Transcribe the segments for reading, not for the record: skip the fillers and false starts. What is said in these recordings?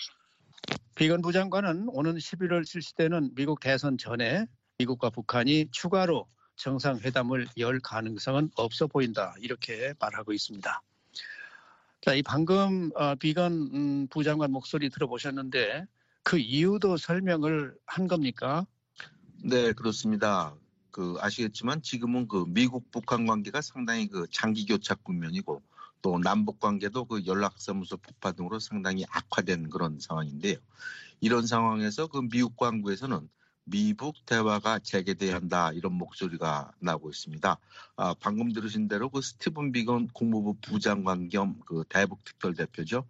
비건 부장관은 오는 11월 실시되는 미국 대선 전에 미국과 북한이 추가로 정상회담을 열 가능성은 없어 보인다. 이렇게 말하고 있습니다. 자, 이 방금 비건 부장관 목소리 들어보셨는데 그 이유도 설명을 한 겁니까? 네, 그렇습니다. 아시겠지만 지금은 미국 북한 관계가 상당히 장기 교착 국면이고 또 남북 관계도 연락사무소 폭파 등으로 상당히 악화된 그런 상황인데요. 이런 상황에서 미국 당국에서는 미북 대화가 재개돼야 한다 이런 목소리가 나오고 있습니다. 방금 들으신 대로 스티븐 비건 국무부 부장관 겸 대북 특별대표죠.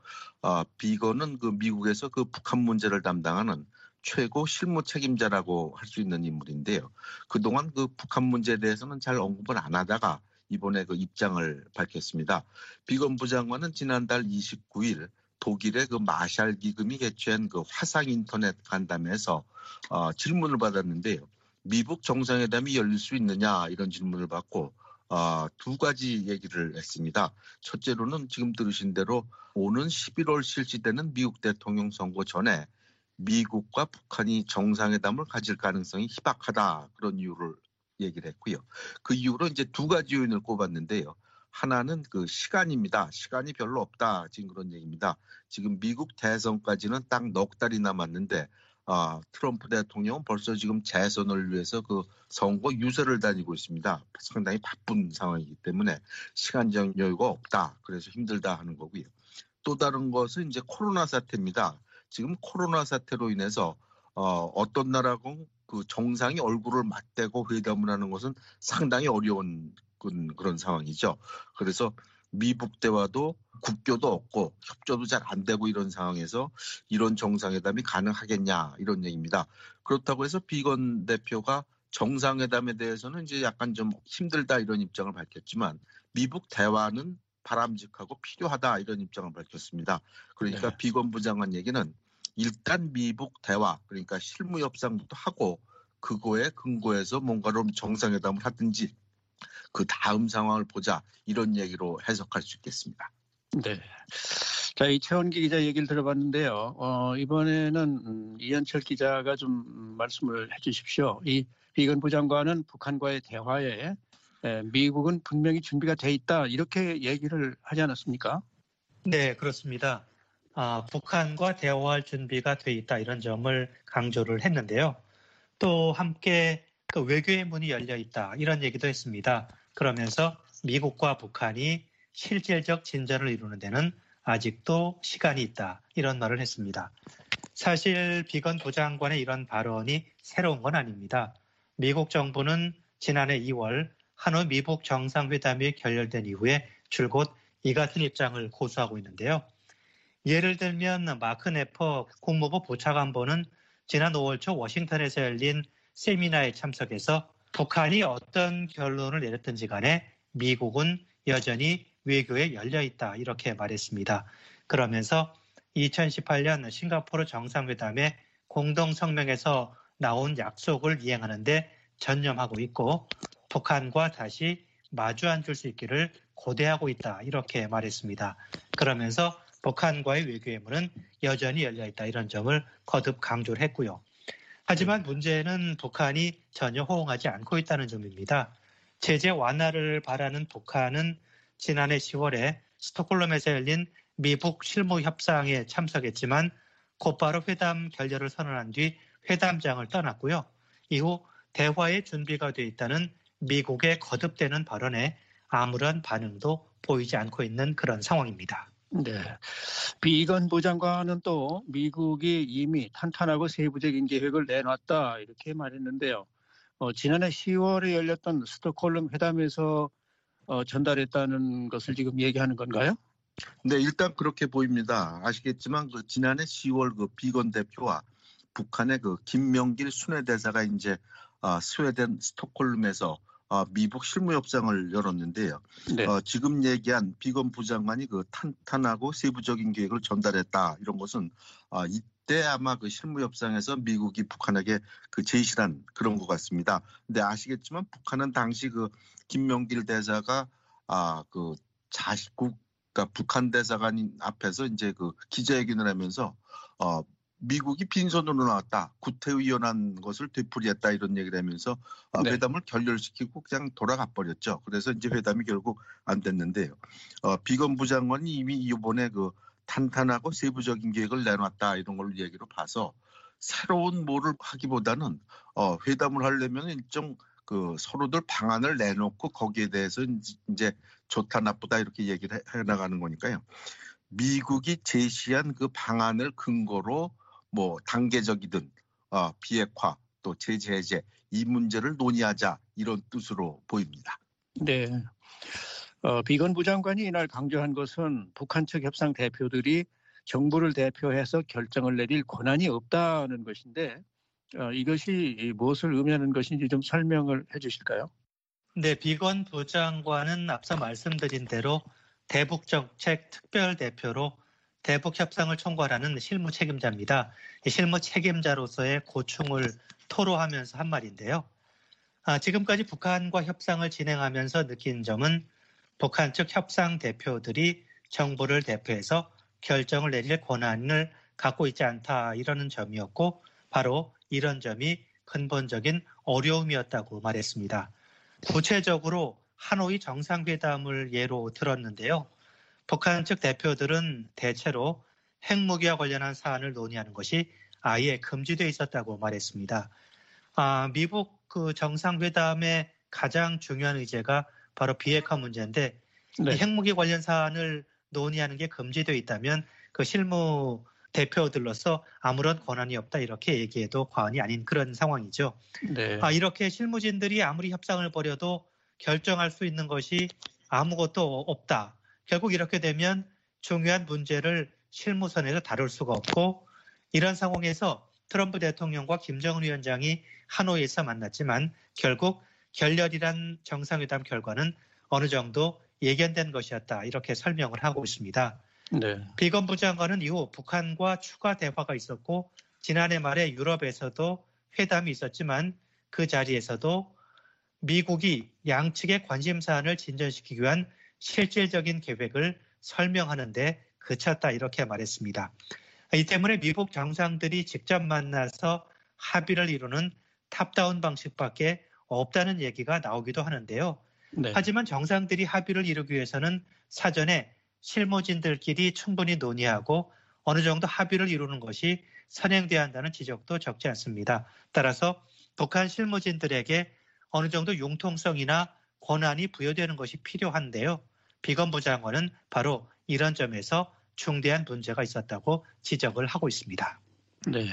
비건은 미국에서 북한 문제를 담당하는 최고 실무 책임자라고 할 수 있는 인물인데요. 그동안 북한 문제에 대해서는 잘 언급을 안 하다가 이번에 입장을 밝혔습니다. 비건 부장관은 지난달 29일 독일의 마샬 기금이 개최한 화상 인터넷 간담회에서 질문을 받았는데요. 미북 정상회담이 열릴 수 있느냐 이런 질문을 받고 두 가지 얘기를 했습니다. 첫째로는 지금 들으신 대로 오는 11월 실시되는 미국 대통령 선거 전에 미국과 북한이 정상회담을 가질 가능성이 희박하다 그런 이유를 얘기를 했고요. 그 이후로 이제 두 가지 요인을 꼽았는데요. 하나는 시간입니다. 시간이 별로 없다. 지금 그런 얘기입니다. 지금 미국 대선까지는 딱 넉 달이 남았는데 트럼프 대통령은 벌써 지금 재선을 위해서 선거 유세를 다니고 있습니다. 상당히 바쁜 상황이기 때문에 시간적 여유가 없다. 그래서 힘들다 하는 거고요. 또 다른 것은 이제 코로나 사태입니다. 지금 코로나 사태로 인해서 어떤 나라고 정상이 얼굴을 맞대고 회담을 하는 것은 상당히 어려운 그런 상황이죠. 그래서 미북 대화도 국교도 없고 협조도 잘 안 되고 이런 상황에서 이런 정상회담이 가능하겠냐 이런 얘기입니다. 그렇다고 해서 비건 대표가 정상회담에 대해서는 이제 약간 좀 힘들다 이런 입장을 밝혔지만 미북 대화는 바람직하고 필요하다 이런 입장을 밝혔습니다. 그러니까 네. 비건 부장관 얘기는 일단 미북 대화 그러니까 실무 협상부터 하고 그거에 근거해서 뭔가로 정상회담을 하든지 그 다음 상황을 보자 이런 얘기로 해석할 수 있겠습니다. 네. 자, 이채원기 기자 얘기를 들어봤는데요. 이번에는 이현철 기자가 좀 말씀을 해주십시오. 이 비건 부장관은 북한과의 대화에 미국은 분명히 준비가 돼 있다 이렇게 얘기를 하지 않았습니까? 네, 그렇습니다. 북한과 대화할 준비가 돼 있다 이런 점을 강조를 했는데요. 또 함께 외교의 문이 열려 있다 이런 얘기도 했습니다. 그러면서 미국과 북한이 실질적 진전을 이루는 데는 아직도 시간이 있다 이런 말을 했습니다. 사실 비건 부장관의 이런 발언이 새로운 건 아닙니다. 미국 정부는 지난해 2월 한일 미북 정상회담이 결렬된 이후에 줄곧 이 같은 입장을 고수하고 있는데요. 예를 들면 마크 네퍼 국무부 부차관보는 지난 5월 초 워싱턴에서 열린 세미나에 참석해서 북한이 어떤 결론을 내렸든지 간에 미국은 여전히 외교에 열려있다 이렇게 말했습니다. 그러면서 2018년 싱가포르 정상회담의 공동성명에서 나온 약속을 이행하는 데 전념하고 있고 북한과 다시 마주 앉을 수 있기를 고대하고 있다 이렇게 말했습니다. 그러면서 북한과의 외교의 문은 여전히 열려있다 이런 점을 거듭 강조를 했고요. 하지만 문제는 북한이 전혀 호응하지 않고 있다는 점입니다. 제재 완화를 바라는 북한은 지난해 10월에 스톡홀름에서 열린 미북 실무 협상에 참석했지만 곧바로 회담 결렬을 선언한 뒤 회담장을 떠났고요. 이후 대화의 준비가 돼 있다는 미국의 거듭되는 발언에 아무런 반응도 보이지 않고 있는 그런 상황입니다. 네. 비건 부장관은 또 미국이 이미 탄탄하고 세부적인 계획을 내놨다 이렇게 말했는데요. 지난해 10월에 열렸던 스톡홀름 회담에서 전달했다는 것을 지금 얘기하는 건가요? 네, 일단 그렇게 보입니다. 아시겠지만 지난해 10월 비건 대표와 북한의 김명길 순회대사가 이제 스웨덴 스톡홀름에서 미북 실무협상을 열었는데요. 네. 지금 얘기한 비건 부장관이 탄탄하고 세부적인 계획을 전달했다 이런 것은 이때 아마 실무협상에서 미국이 북한에게 제시한 그런 것 같습니다. 근데 아시겠지만 북한은 당시 김명길 대사가 자국의 그러니까 북한 대사관 앞에서 이제 그 기자회견을 하면서 미국이 빈손으로 나왔다, 구태의연한 것을 되풀이했다 이런 얘기를 하면서 네. 회담을 결렬시키고 그냥 돌아가 버렸죠. 그래서 이제 회담이 결국 안 됐는데요. 비건부 장관이 이미 이번에 그 탄탄하고 세부적인 계획을 내놨다 이런 걸 얘기로 봐서 새로운 뭐를 하기보다는 회담을 하려면 일정 그 서로들 방안을 내놓고 거기에 대해서 이제 좋다 나쁘다 이렇게 얘기를 해나가는 거니까요. 미국이 제시한 그 방안을 근거로 뭐 단계적이든 비핵화 또 제재 해제 이 문제를 논의하자 이런 뜻으로 보입니다. 네. 비건부 장관이 이날 강조한 것은 북한 측 협상 대표들이 정부를 대표해서 결정을 내릴 권한이 없다는 것인데 이것이 무엇을 의미하는 것인지 좀 설명을 해 주실까요? 네, 비건부 장관은 앞서 말씀드린 대로 대북정책 특별대표로 대북 협상을 총괄하는 실무 책임자입니다. 이 실무 책임자로서의 고충을 토로하면서 한 말인데요. 지금까지 북한과 협상을 진행하면서 느낀 점은 북한 측 협상 대표들이 정부를 대표해서 결정을 내릴 권한을 갖고 있지 않다 이러는 점이었고 바로 이런 점이 근본적인 어려움이었다고 말했습니다. 구체적으로 하노이 정상회담을 예로 들었는데요. 북한 측 대표들은 대체로 핵무기와 관련한 사안을 논의하는 것이 아예 금지되어 있었다고 말했습니다. 미국 그 정상회담의 가장 중요한 의제가 바로 비핵화 문제인데 네. 이 핵무기 관련 사안을 논의하는 게 금지되어 있다면 그 실무 대표들로서 아무런 권한이 없다 이렇게 얘기해도 과언이 아닌 그런 상황이죠. 네. 이렇게 실무진들이 아무리 협상을 벌여도 결정할 수 있는 것이 아무것도 없다. 결국 이렇게 되면 중요한 문제를 실무선에서 다룰 수가 없고 이런 상황에서 트럼프 대통령과 김정은 위원장이 하노이에서 만났지만 결국 결렬이란 정상회담 결과는 어느 정도 예견된 것이었다. 이렇게 설명을 하고 있습니다. 네. 비건부 장관은 이후 북한과 추가 대화가 있었고 지난해 말에 유럽에서도 회담이 있었지만 그 자리에서도 미국이 양측의 관심사안을 진전시키기 위한 실질적인 계획을 설명하는 데 그쳤다 이렇게 말했습니다. 이 때문에 미국 정상들이 직접 만나서 합의를 이루는 탑다운 방식밖에 없다는 얘기가 나오기도 하는데요. 네. 하지만 정상들이 합의를 이루기 위해서는 사전에 실무진들끼리 충분히 논의하고 어느 정도 합의를 이루는 것이 선행돼야 한다는 지적도 적지 않습니다. 따라서 북한 실무진들에게 어느 정도 융통성이나 권한이 부여되는 것이 필요한데요. 비건부 장관은 바로 이런 점에서 중대한 문제가 있었다고 지적을 하고 있습니다. 네.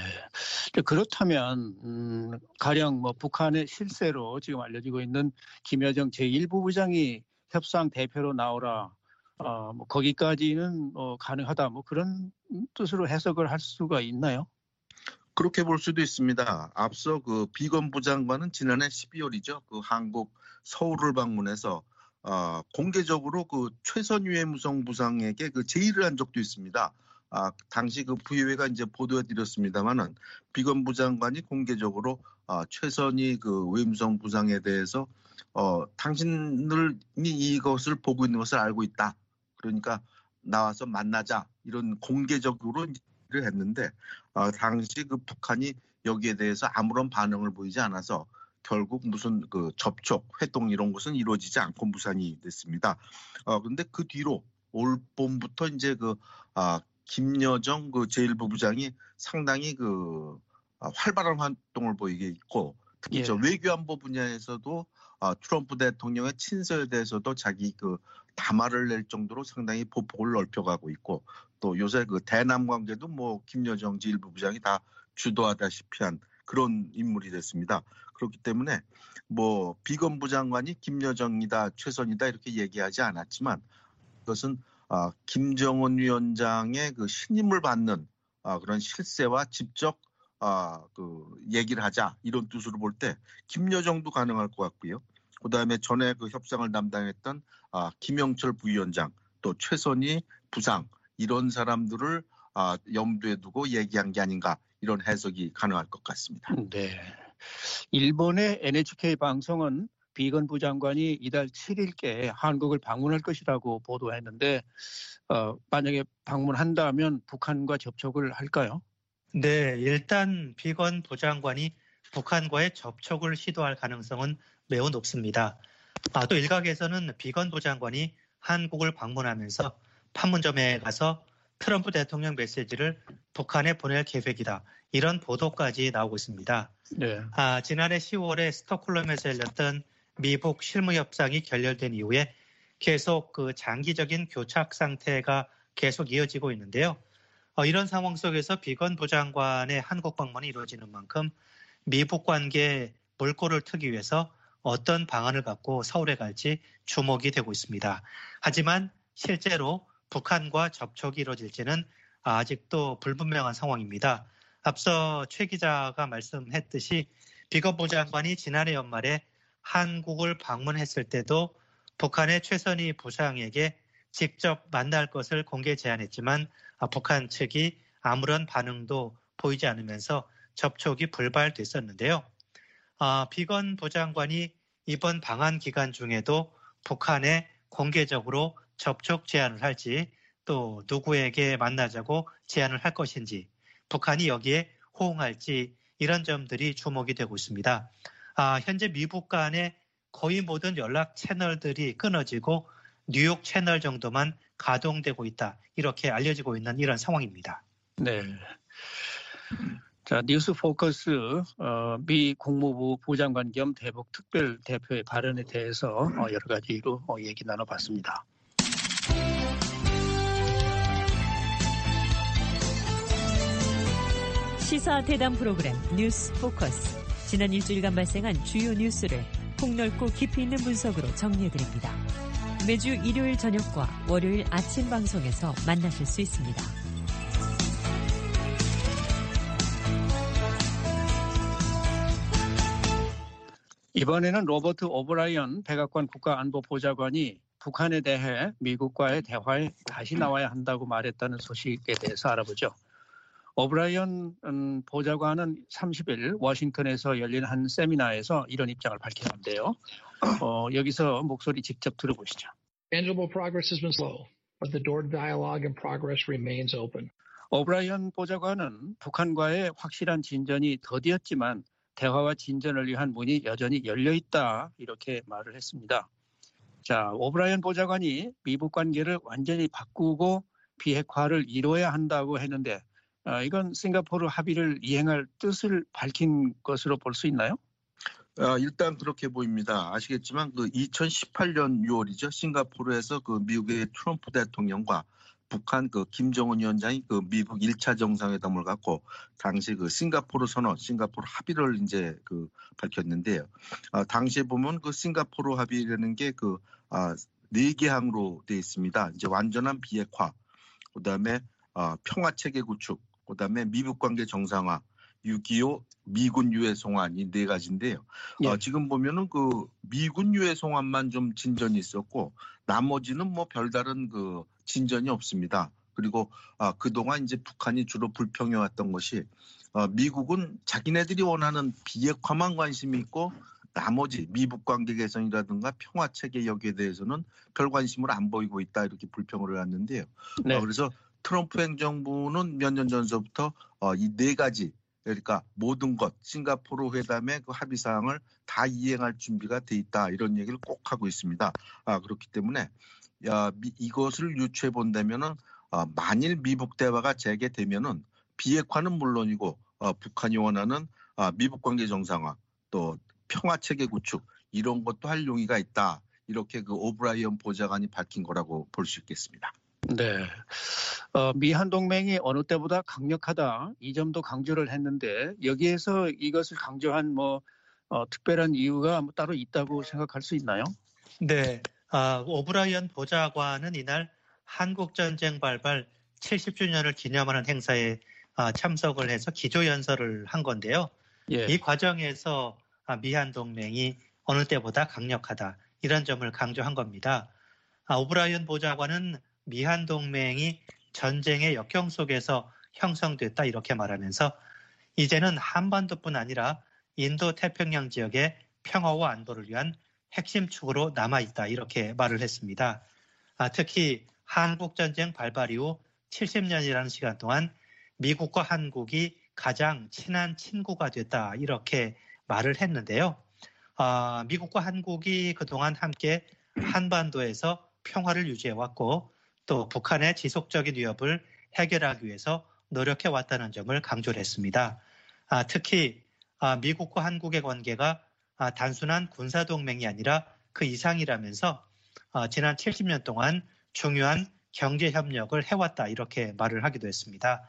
그렇다면 가령 뭐 북한의 실세로 지금 알려지고 있는 김여정 제1부부장이 협상 대표로 나오라. 뭐 거기까지는 가능하다. 뭐 그런 뜻으로 해석을 할 수가 있나요? 그렇게 볼 수도 있습니다. 앞서 그 비건부 장관은 지난해 12월이죠. 그 한국 서울을 방문해서 공개적으로 그 최선희 외무성 부상에게 그 제의를 한 적도 있습니다. 당시 그 부의회가 이제 보도해드렸습니다만은 비건부 장관이 공개적으로 최선희 그 외무성 부상에 대해서 당신들이 이것을 보고 있는 것을 알고 있다. 그러니까 나와서 만나자 이런 공개적으로 를 했는데 당시 그 북한이 여기에 대해서 아무런 반응을 보이지 않아서 결국 무슨 그 접촉, 회동 이런 것은 이루어지지 않고 무산이 됐습니다. 그런데 그 뒤로 올 봄부터 이제 그 김여정 그 제1부부장이 상당히 그 활발한 활동을 보이게 있고 특히 저 외교안보 분야에서도 트럼프 대통령의 친서에 대해서도 자기 그 담화를 낼 정도로 상당히 보폭을 넓혀가고 있고 또 요새 그 대남 관계도 뭐 김여정 제1부부장이 다 주도하다시피 한 그런 인물이 됐습니다. 그렇기 때문에 뭐 비건부 장관이 김여정이다 최선이다 이렇게 얘기하지 않았지만 그것은 김정은 위원장의 그 신임을 받는 그런 실세와 직접 그 얘기를 하자 이런 뜻으로 볼 때 김여정도 가능할 것 같고요. 그다음에 전에 그 협상을 담당했던 김영철 부위원장 또 최선희 부상 이런 사람들을 염두에 두고 얘기한 게 아닌가 이런 해석이 가능할 것 같습니다. 네. 일본의 NHK 방송은 비건 부장관이 이달 7일께 한국을 방문할 것이라고 보도했는데 만약에 방문한다면 북한과 접촉을 할까요? 네, 일단 비건 부장관이 북한과의 접촉을 시도할 가능성은 매우 높습니다. 또 일각에서는 비건 부장관이 한국을 방문하면서 판문점에 가서 트럼프 대통령 메시지를 북한에 보낼 계획이다. 이런 보도까지 나오고 있습니다. 네. 지난해 10월에 스톡홀름에서 열렸던 미북 실무협상이 결렬된 이후에 계속 그 장기적인 교착 상태가 계속 이어지고 있는데요. 이런 상황 속에서 비건 부장관의 한국 방문이 이루어지는 만큼 미북 관계에 물꼬를 트기 위해서 어떤 방안을 갖고 서울에 갈지 주목이 되고 있습니다. 하지만 실제로 북한과 접촉이 이루어질지는 아직도 불분명한 상황입니다. 앞서 최 기자가 말씀했듯이 비건 부장관이 지난해 연말에 한국을 방문했을 때도 북한의 최선희 부상에게 직접 만날 것을 공개 제안했지만 북한 측이 아무런 반응도 보이지 않으면서 접촉이 불발됐었는데요. 비건 부장관이 이번 방한 기간 중에도 북한에 공개적으로 접촉 제안을 할지 또 누구에게 만나자고 제안을 할 것인지 북한이 여기에 호응할지 이런 점들이 주목이 되고 있습니다. 현재 미북 간의 거의 모든 연락 채널들이 끊어지고 뉴욕 채널 정도만 가동되고 있다. 이렇게 알려지고 있는 이런 상황입니다. 네. 자, 뉴스 포커스 미 국무부 부장관 겸 대북 특별 대표의 발언에 대해서 여러 가지로 얘기 나눠봤습니다. 시사 대담 프로그램 뉴스 포커스. 지난 일주일간 발생한 주요 뉴스를 폭넓고 깊이 있는 분석으로 정리해드립니다. 매주 일요일 저녁과 월요일 아침 방송에서 만나실 수 있습니다. 이번에는 로버트 오브라이언 백악관 국가안보보좌관이 북한에 대해 미국과의 대화에 다시 나와야 한다고 말했다는 소식에 대해서 알아보죠. 오브라이언 보좌관은 30일 워싱턴에서 열린 한 세미나에서 이런 입장을 밝혔는데요. 여기서 목소리 직접 들어보시죠. Tangible progress has been slow, but the door to dialogue and progress remains open. 오브라이언 보좌관은 북한과의 확실한 진전이 더디었지만 대화와 진전을 위한 문이 여전히 열려 있다 이렇게 말을 했습니다. 자, 오브라이언 보좌관이 미북 관계를 완전히 바꾸고 비핵화를 이뤄야 한다고 했는데 이건 싱가포르 합의를 이행할 뜻을 밝힌 것으로 볼 수 있나요? 일단 그렇게 보입니다. 아시겠지만 그 2018년 6월이죠. 싱가포르에서 그 미국의 트럼프 대통령과 북한 그 김정은 위원장이 그 미국 1차 정상회담을 갖고 당시 그 싱가포르 선언, 싱가포르 합의를 이제 그 밝혔는데요. 당시에 보면 그 싱가포르 합의라는 게 그 4개 항으로 되어 있습니다. 이제 완전한 비핵화, 그다음에 평화 체계 구축, 그다음에 미북 관계 정상화, 6.25 미군 유해 송환 이 4가지인데요. 예. 지금 보면은 그 미군 유해 송환만 좀 진전이 있었고 나머지는 뭐 별다른 그 진전이 없습니다. 그리고 그동안 이제 북한이 주로 불평해왔던 것이 미국은 자기네들이 원하는 비핵화만 관심이 있고 나머지 미북 관계 개선이라든가 평화 체계 여기에 대해서는 별 관심을 안 보이고 있다 이렇게 불평을 해왔는데요. 네. 그래서 트럼프 행정부는 몇 년 전서부터 이 4가지 그러니까 모든 것 싱가포르 회담의 그 합의 사항을 다 이행할 준비가 돼 있다 이런 얘기를 꼭 하고 있습니다. 그렇기 때문에 이것을 유추해 본다면은 만일 미북 대화가 재개되면은 비핵화는 물론이고 북한이 원하는 미북 관계 정상화 또 평화 체계 구축 이런 것도 할 용의가 있다 이렇게 그 오브라이언 보좌관이 밝힌 거라고 볼 수 있겠습니다. 네. 미한 동맹이 어느 때보다 강력하다 이 점도 강조를 했는데 여기에서 이것을 강조한 특별한 이유가 따로 있다고 생각할 수 있나요? 네. 오브라이언 보좌관은 이날 한국전쟁 발발 70주년을 기념하는 행사에 참석을 해서 기조연설을 한 건데요. 예. 이 과정에서 미한 동맹이 어느 때보다 강력하다 이런 점을 강조한 겁니다. 오브라이언 보좌관은 미한 동맹이 전쟁의 역경 속에서 형성됐다 이렇게 말하면서 이제는 한반도뿐 아니라 인도 태평양 지역의 평화와 안보를 위한 핵심 축으로 남아있다 이렇게 말을 했습니다. 특히 한국전쟁 발발 이후 70년이라는 시간 동안 미국과 한국이 가장 친한 친구가 됐다 이렇게 말을 했는데요. 미국과 한국이 그동안 함께 한반도에서 평화를 유지해왔고 또 북한의 지속적인 위협을 해결하기 위해서 노력해왔다는 점을 강조를 했습니다. 특히 미국과 한국의 관계가 단순한 군사동맹이 아니라 그 이상이라면서 지난 70년 동안 중요한 경제협력을 해왔다 이렇게 말을 하기도 했습니다.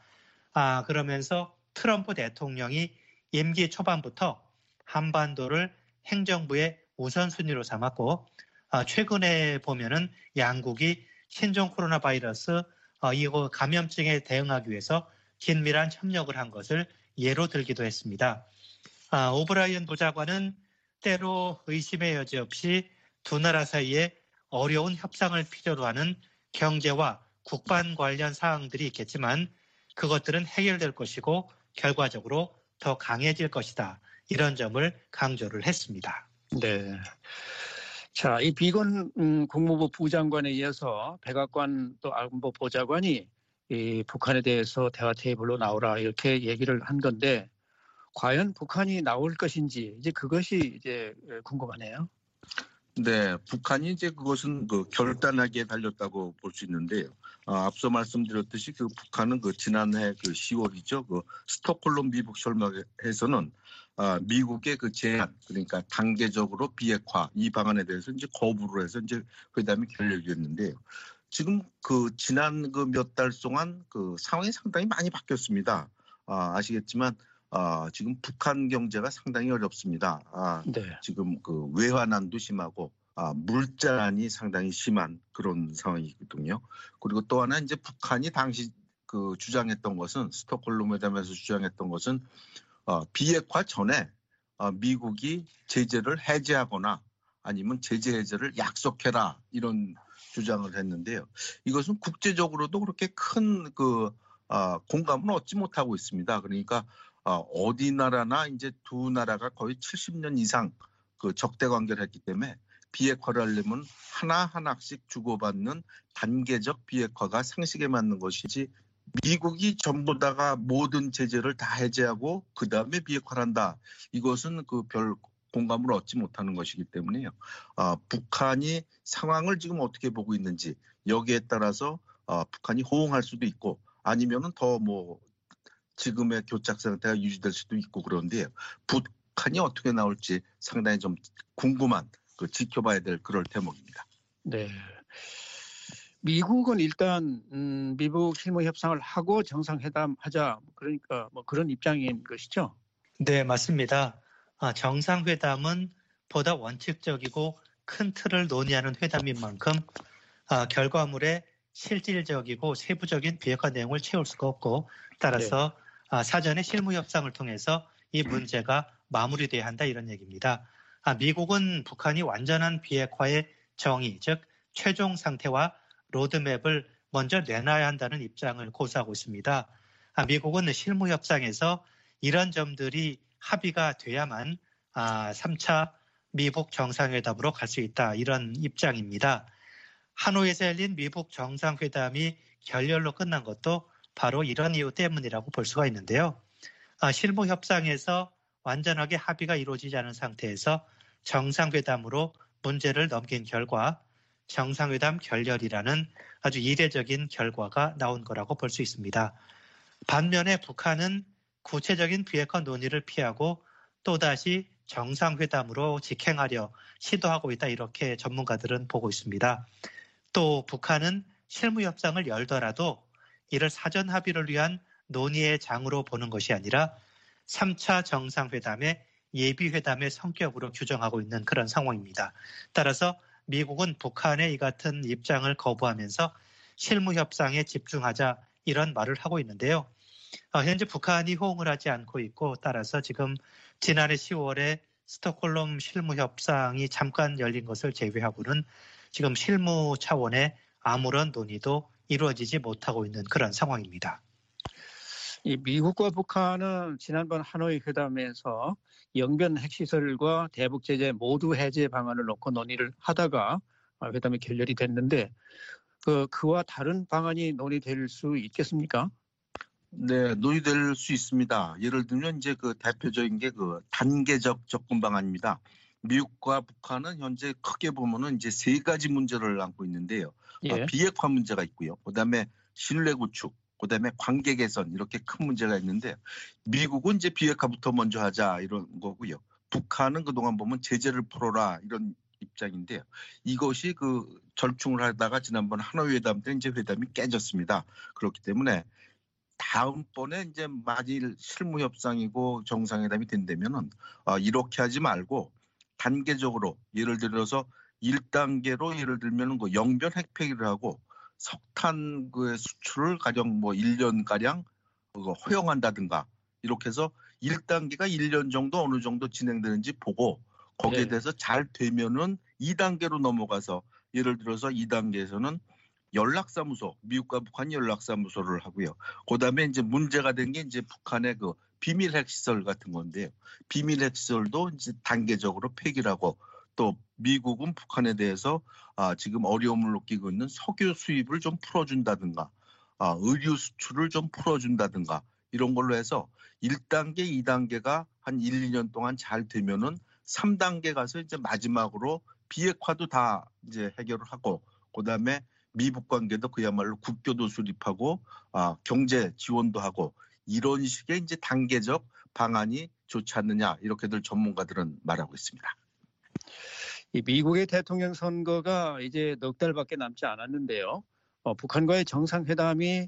그러면서 트럼프 대통령이 임기 초반부터 한반도를 행정부의 우선순위로 삼았고 최근에 보면은 양국이 신종 코로나 바이러스 이거 감염증에 대응하기 위해서 긴밀한 협력을 한 것을 예로 들기도 했습니다. 오브라이언 보좌관은 때로 의심의 여지 없이 두 나라 사이에 어려운 협상을 필요로 하는 경제와 국방 관련 사항들이 있겠지만 그것들은 해결될 것이고 결과적으로 더 강해질 것이다. 이런 점을 강조를 했습니다. 네. 자, 이 비건 국무부 부장관에 이어서 백악관 또 안보 보좌관이 이 북한에 대해서 대화 테이블로 나오라 이렇게 얘기를 한 건데 과연 북한이 나올 것인지 이제 그것이 이제 궁금하네요. 네, 북한이 이제 그것은 결단하게 달렸다고 볼 수 있는데요. 앞서 말씀드렸듯이 북한은 지난해 10월이죠. 스톡홀름 미북 설명회에서는 미국의 제안, 그러니까 단계적으로 비핵화 이 방안에 대해서 이제 거부를 해서 이제 회담이 결렬됐는데요. 지금 지난 몇 달 동안 상황이 상당히 많이 바뀌었습니다. 아시겠지만 지금 북한 경제가 상당히 어렵습니다. 네. 지금 외환난도 심하고 물자난이 상당히 심한 그런 상황이거든요. 그리고 또 하나 이제 북한이 당시 주장했던 것은 스톡홀름 회담에서 주장했던 것은 비핵화 전에 미국이 제재를 해제하거나 아니면 제재 해제를 약속해라 이런 주장을 했는데요. 이것은 국제적으로도 그렇게 큰 공감을 얻지 못하고 있습니다. 그러니까 어디 나라나 이제 두 나라가 거의 70년 이상 적대 관계를 했기 때문에 비핵화를 하려면 하나하나씩 주고받는 단계적 비핵화가 상식에 맞는 것이지 미국이 전부 다가 모든 제재를 다 해제하고 그 다음에 비핵화를 한다. 이것은 별 공감을 얻지 못하는 것이기 때문에요. 북한이 상황을 지금 어떻게 보고 있는지 여기에 따라서 북한이 호응할 수도 있고 아니면은 더 지금의 교착 상태가 유지될 수도 있고 그런데요. 북한이 어떻게 나올지 상당히 좀 궁금한 지켜봐야 될 그럴 대목입니다. 네. 미국은 일단 미북 실무 협상을 하고 정상회담 하자 그러니까 그런 입장인 것이죠. 네, 맞습니다. 정상회담은 보다 원칙적이고 큰 틀을 논의하는 회담인 만큼 결과물에 실질적이고 세부적인 비핵화 내용을 채울 수가 없고 따라서 사전에 실무 협상을 통해서 이 문제가 마무리돼야 한다 이런 얘기입니다. 미국은 북한이 완전한 비핵화의 정의, 즉 최종 상태와 로드맵을 먼저 내놔야 한다는 입장을 고수하고 있습니다. 미국은 실무 협상에서 이런 점들이 합의가 돼야만 3차 미북 정상회담으로 갈 수 있다 이런 입장입니다. 하노이에서 열린 미북 정상회담이 결렬로 끝난 것도 바로 이런 이유 때문이라고 볼 수가 있는데요. 실무 협상에서 완전하게 합의가 이루어지지 않은 상태에서 정상회담으로 문제를 넘긴 결과 정상회담 결렬이라는 아주 이례적인 결과가 나온 거라고 볼 수 있습니다. 반면에 북한은 구체적인 비핵화 논의를 피하고 또다시 정상회담으로 직행하려 시도하고 있다 이렇게 전문가들은 보고 있습니다. 또 북한은 실무협상을 열더라도 이를 사전 합의를 위한 논의의 장으로 보는 것이 아니라 3차 정상회담의 예비회담의 성격으로 규정하고 있는 그런 상황입니다. 따라서 미국은 북한의 이 같은 입장을 거부하면서 실무협상에 집중하자 이런 말을 하고 있는데요. 현재 북한이 호응을 하지 않고 있고 따라서 지금 지난해 10월에 스톡홀름 실무협상이 잠깐 열린 것을 제외하고는 지금 실무 차원의 아무런 논의도 이루어지지 못하고 있는 그런 상황입니다. 이 미국과 북한은 지난번 하노이 회담에서 영변 핵시설과 대북 제재 모두 해제 방안을 놓고 논의를 하다가 회담이 결렬이 됐는데 그와 다른 방안이 논의될 수 있겠습니까? 네, 논의될 수 있습니다. 예를 들면 이제 그 대표적인 게 그 단계적 접근 방안입니다. 미국과 북한은 현재 크게 보면은 이제 세 가지 문제를 안고 있는데요. 예. 비핵화 문제가 있고요. 그다음에 신뢰 구축, 그다음에 관계 개선 이렇게 큰 문제가 있는데 미국은 이제 비핵화부터 먼저 하자 이런 거고요. 북한은 그동안 보면 제재를 풀어라 이런 입장인데요. 이것이 그 절충을 하다가 지난번 하노이 회담 때 이제 회담이 깨졌습니다. 그렇기 때문에 다음번에 이제 만일 실무 협상이고 정상회담이 된다면은 이렇게 하지 말고 단계적으로 예를 들어서 1단계로 예를 들면 그 영변 핵폐기를 하고 석탄 그 수출을 가령 뭐 1년 가량 허용한다든가 이렇게 해서 1단계가 1년 정도 어느 정도 진행되는지 보고 거기에 네. 대해서 잘 되면은 2단계로 넘어가서 예를 들어서 2단계에서는 연락사무소, 미국과 북한이 연락사무소를 하고요. 그다음에 이제 문제가 된 게 이제 북한의 그 비밀 핵시설 같은 건데요. 비밀 핵시설도 이제 단계적으로 폐기를 하고 또 미국은 북한에 대해서 지금 어려움을 느끼고 있는 석유 수입을 좀 풀어준다든가 의류 수출을 좀 풀어준다든가 이런 걸로 해서 1단계, 2단계가 한 1, 2년 동안 잘 되면은 3단계 가서 이제 마지막으로 비핵화도 다 이제 해결을 하고 그다음에 미북 관계도 그야말로 국교도 수립하고 경제 지원도 하고 이런 식의 이제 단계적 방안이 좋지 않느냐 이렇게들 전문가들은 말하고 있습니다. 이 미국의 대통령 선거가 이제 넉 달밖에 남지 않았는데요. 북한과의 정상회담이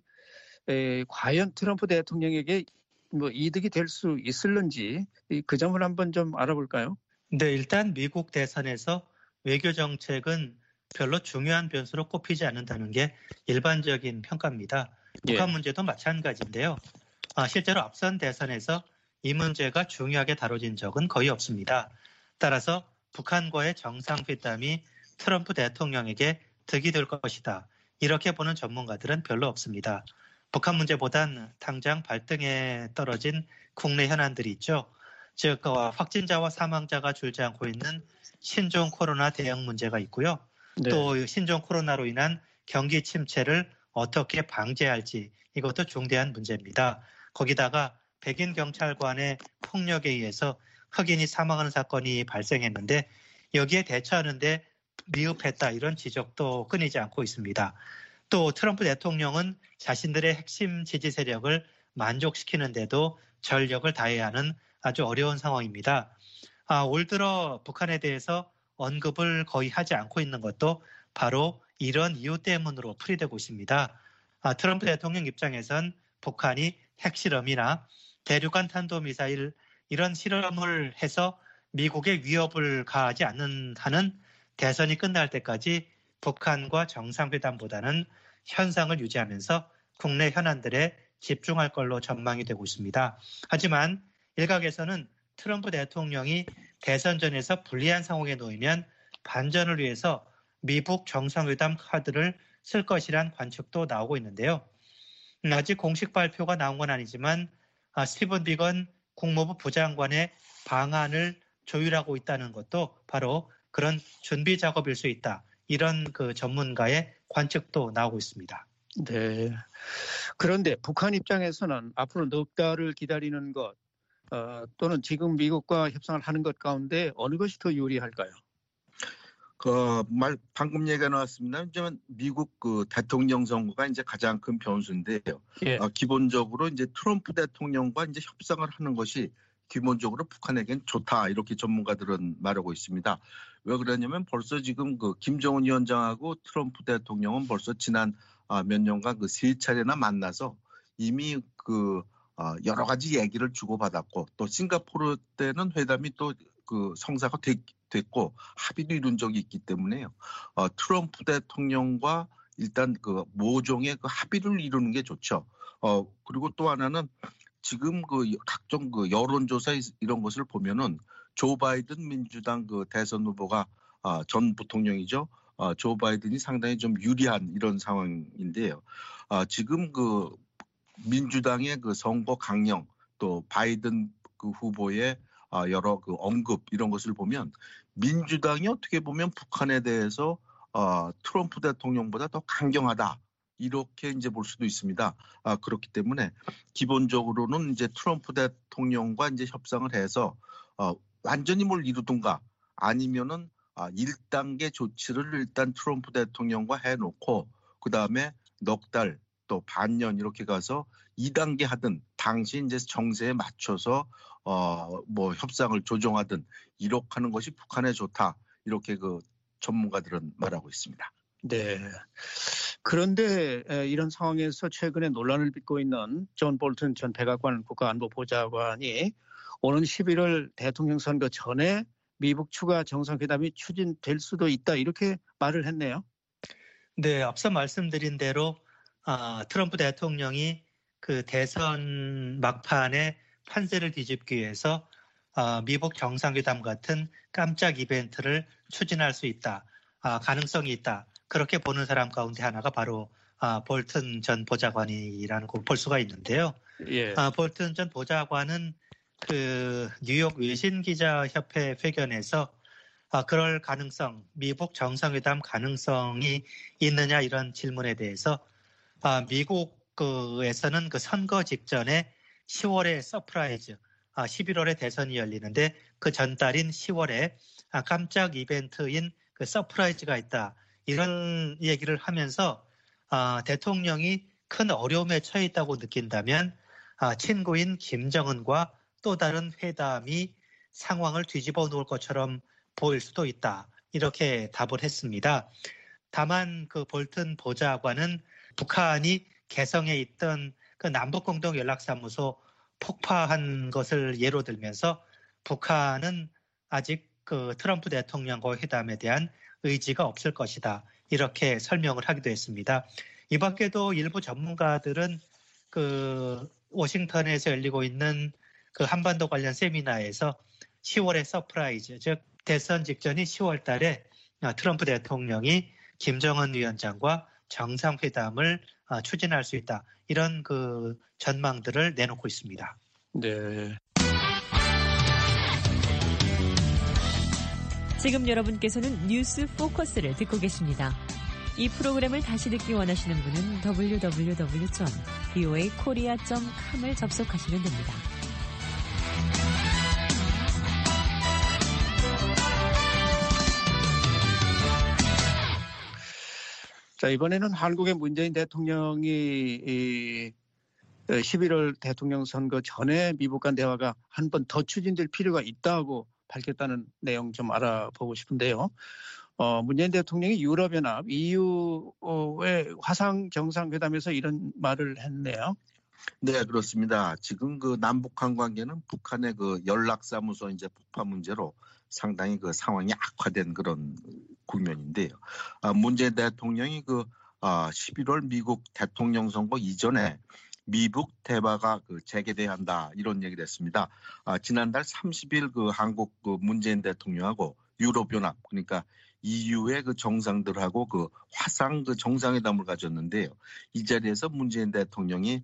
과연 트럼프 대통령에게 뭐 이득이 될 수 있을는지 그 점을 한번 좀 알아볼까요? 네, 일단 미국 대선에서 외교 정책은 별로 중요한 변수로 꼽히지 않는다는 게 일반적인 평가입니다. 북한 문제도 마찬가지인데요. 실제로 앞선 대선에서 이 문제가 중요하게 다뤄진 적은 거의 없습니다. 따라서 북한과의 정상회담이 트럼프 대통령에게 득이 될 것이다. 이렇게 보는 전문가들은 별로 없습니다. 북한 문제보단 당장 발등에 떨어진 국내 현안들이 있죠. 즉 확진자와 사망자가 줄지 않고 있는 신종 코로나 대응 문제가 있고요. 네. 또 신종 코로나로 인한 경기 침체를 어떻게 방지할지 이것도 중대한 문제입니다. 거기다가 백인 경찰관의 폭력에 의해서 흑인이 사망하는 사건이 발생했는데 여기에 대처하는데 미흡했다 이런 지적도 끊이지 않고 있습니다. 또 트럼프 대통령은 자신들의 핵심 지지 세력을 만족시키는데도 전력을 다해야 하는 아주 어려운 상황입니다. 올 들어 북한에 대해서 언급을 거의 하지 않고 있는 것도 바로 이런 이유 때문으로 풀이되고 있습니다. 트럼프 대통령 입장에선 북한이 핵실험이나 대륙간 탄도미사일 이런 실험을 해서 미국에 위협을 가하지 않는 한은 대선이 끝날 때까지 북한과 정상회담보다는 현상을 유지하면서 국내 현안들에 집중할 걸로 전망이 되고 있습니다. 하지만 일각에서는 트럼프 대통령이 대선 전에서 불리한 상황에 놓이면 반전을 위해서 미북 정상회담 카드를 쓸 것이란 관측도 나오고 있는데요. 아직 공식 발표가 나온 건 아니지만 스티븐 비건 국무부 부장관의 방안을 조율하고 있다는 것도 바로 그런 준비 작업일 수 있다. 이런 그 전문가의 관측도 나오고 있습니다. 네. 그런데 북한 입장에서는 앞으로 넉 달을 기다리는 것 또는 지금 미국과 협상을 하는 것 가운데 어느 것이 더 유리할까요? 방금 얘기가 나왔습니다. 미국 그 대통령 선거가 이제 가장 큰 변수인데요. 예. 기본적으로 이제 트럼프 대통령과 이제 협상을 하는 것이 기본적으로 북한에겐 좋다 이렇게 전문가들은 말하고 있습니다. 왜 그러냐면 벌써 지금 그 김정은 위원장하고 트럼프 대통령은 벌써 지난 몇 년간 그 세 차례나 만나서 이미 그 여러 가지 얘기를 주고받았고 또 싱가포르 때는 회담이 또 그 성사가 됐고 합의도 이룬 적이 있기 때문에요. 트럼프 대통령과 일단 그 모종의 그 합의를 이루는 게 좋죠. 그리고 또 하나는 지금 그 각종 그 여론조사 이런 것을 보면은 조 바이든 민주당 그 대선 후보가 전 부통령이죠. 조 바이든이 상당히 좀 유리한 이런 상황인데요. 지금 그 민주당의 그 선거 강령 또 바이든 그 후보의 여러 그 언급 이런 것을 보면 민주당이 어떻게 보면 북한에 대해서 트럼프 대통령보다 더 강경하다. 이렇게 이제 볼 수도 있습니다. 그렇기 때문에 기본적으로는 이제 트럼프 대통령과 이제 협상을 해서 완전히 뭘 이루든가 아니면은 1단계 조치를 일단 트럼프 대통령과 해놓고 그 다음에 넉 달 또 반년 이렇게 가서 2단계 하든 당시 이제 정세에 맞춰서 뭐 협상을 조정하든 이렇게 하는 것이 북한에 좋다 이렇게 그 전문가들은 말하고 있습니다. 네. 그런데 이런 상황에서 최근에 논란을 빚고 있는 존 볼튼 전 백악관 국가안보보좌관이 오는 11월 대통령 선거 전에 미북 추가 정상회담이 추진될 수도 있다 이렇게 말을 했네요. 네, 앞서 말씀드린 대로 트럼프 대통령이 그 대선 막판에 판세를 뒤집기 위해서 미북 정상회담 같은 깜짝 이벤트를 추진할 수 있다, 가능성이 있다. 그렇게 보는 사람 가운데 하나가 바로 볼튼 전 보좌관이라는 걸 볼 수가 있는데요. 예. 볼튼 전 보좌관은 그 뉴욕 외신기자협회 회견에서 그럴 가능성, 미북 정상회담 가능성이 있느냐 이런 질문에 대해서 미국에서는 그 선거 직전에 10월에 서프라이즈, 11월에 대선이 열리는데 그 전달인 10월에 깜짝 이벤트인 그 서프라이즈가 있다. 이런 얘기를 하면서 대통령이 큰 어려움에 처해 있다고 느낀다면 친구인 김정은과 또 다른 회담이 상황을 뒤집어 놓을 것처럼 보일 수도 있다. 이렇게 답을 했습니다. 다만 그 볼튼 보좌관은 북한이 개성에 있던 그 남북공동연락사무소 폭파한 것을 예로 들면서 북한은 아직 그 트럼프 대통령과 회담에 대한 의지가 없을 것이다. 이렇게 설명을 하기도 했습니다. 이 밖에도 일부 전문가들은 그 워싱턴에서 열리고 있는 그 한반도 관련 세미나에서 10월의 서프라이즈, 즉 대선 직전인 10월 달에 트럼프 대통령이 김정은 위원장과 정상회담을 추진할 수 있다. 이런 그 전망들을 내놓고 있습니다. 네. 지금 여러분께서는 뉴스 포커스를 듣고 계십니다. 이 프로그램을 다시 듣기 원하시는 분은 www.voakorea.com을 접속하시면 됩니다. 자, 이번에는 한국의 문재인 대통령이 11월 대통령 선거 전에 미국 간 대화가 한 번 더 추진될 필요가 있다고 밝혔다는 내용 좀 알아보고 싶은데요. 문재인 대통령이 유럽연합 EU의 화상 정상회담에서 이런 말을 했네요. 네, 그렇습니다. 지금 그 남북한 관계는 북한의 그 연락사무소 이제 폭파 문제로 상당히 그 상황이 악화된 그런 국면인데요. 문재인 대통령이 그 11월 미국 대통령 선거 이전에 미북 대화가 그 재개돼야 한다 이런 얘기를 했습니다. 지난달 30일 그 한국 그 문재인 대통령하고 유럽연합 그러니까 EU의 그 정상들하고 그 화상 그 정상회담을 가졌는데요. 이 자리에서 문재인 대통령이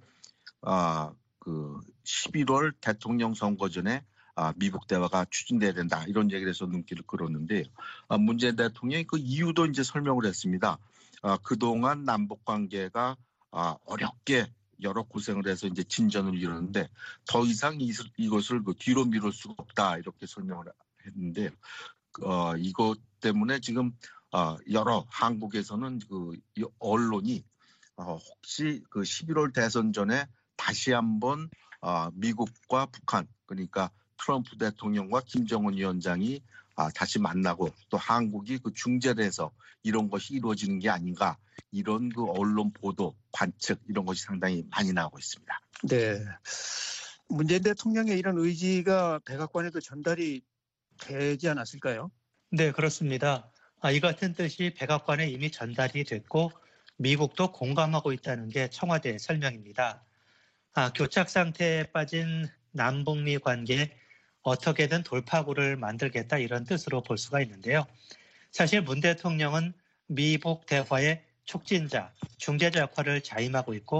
그 11월 대통령 선거 전에 미북 대화가 추진돼야 된다 이런 얘기를 해서 눈길을 끌었는데요. 문재인 대통령이 그 이유도 이제 설명을 했습니다. 그동안 남북 관계가 어렵게 여러 고생을 해서 이제 진전을 이루는데 더 이상 이것을 그 뒤로 미룰 수가 없다 이렇게 설명을 했는데요. 이것 때문에 지금 여러 한국에서는 그 언론이 혹시 그 11월 대선 전에 다시 한번 미국과 북한 그러니까 트럼프 대통령과 김정은 위원장이 다시 만나고 또 한국이 그 중재를 해서 이런 것이 이루어지는 게 아닌가 이런 그 언론 보도 관측 이런 것이 상당히 많이 나오고 있습니다. 네. 문재인 대통령의 이런 의지가 백악관에도 전달이 되지 않았을까요? 네, 그렇습니다. 이 같은 뜻이 백악관에 이미 전달이 됐고 미국도 공감하고 있다는 게 청와대 설명입니다. 교착 상태에 빠진 남북미 관계에 어떻게든 돌파구를 만들겠다 이런 뜻으로 볼 수가 있는데요. 사실 문 대통령은 미북 대화의 촉진자, 중재자 역할을 자임하고 있고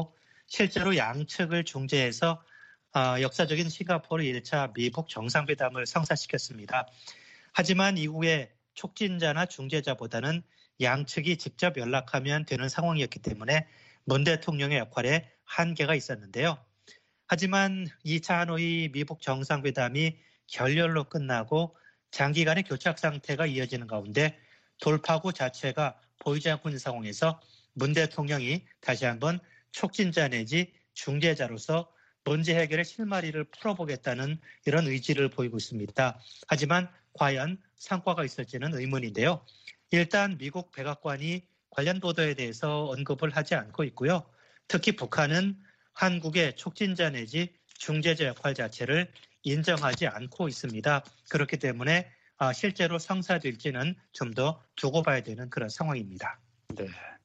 실제로 양측을 중재해서 역사적인 싱가포르 1차 미북 정상회담을 성사시켰습니다. 하지만 이후에 촉진자나 중재자보다는 양측이 직접 연락하면 되는 상황이었기 때문에 문 대통령의 역할에 한계가 있었는데요. 하지만 2차 하노이 미북 정상회담이 결렬로 끝나고 장기간의 교착 상태가 이어지는 가운데 돌파구 자체가 보이지 않고 있는 상황에서 문 대통령이 다시 한번 촉진자 내지 중재자로서 문제 해결의 실마리를 풀어보겠다는 이런 의지를 보이고 있습니다. 하지만 과연 성과가 있을지는 의문인데요. 일단 미국 백악관이 관련 보도에 대해서 언급을 하지 않고 있고요. 특히 북한은 한국의 촉진자 내지 중재자 역할 자체를 인정하지 않고 있습니다. 그렇기 때문에 실제로 성사될지는 좀 더 두고 봐야 되는 그런 상황입니다. 네.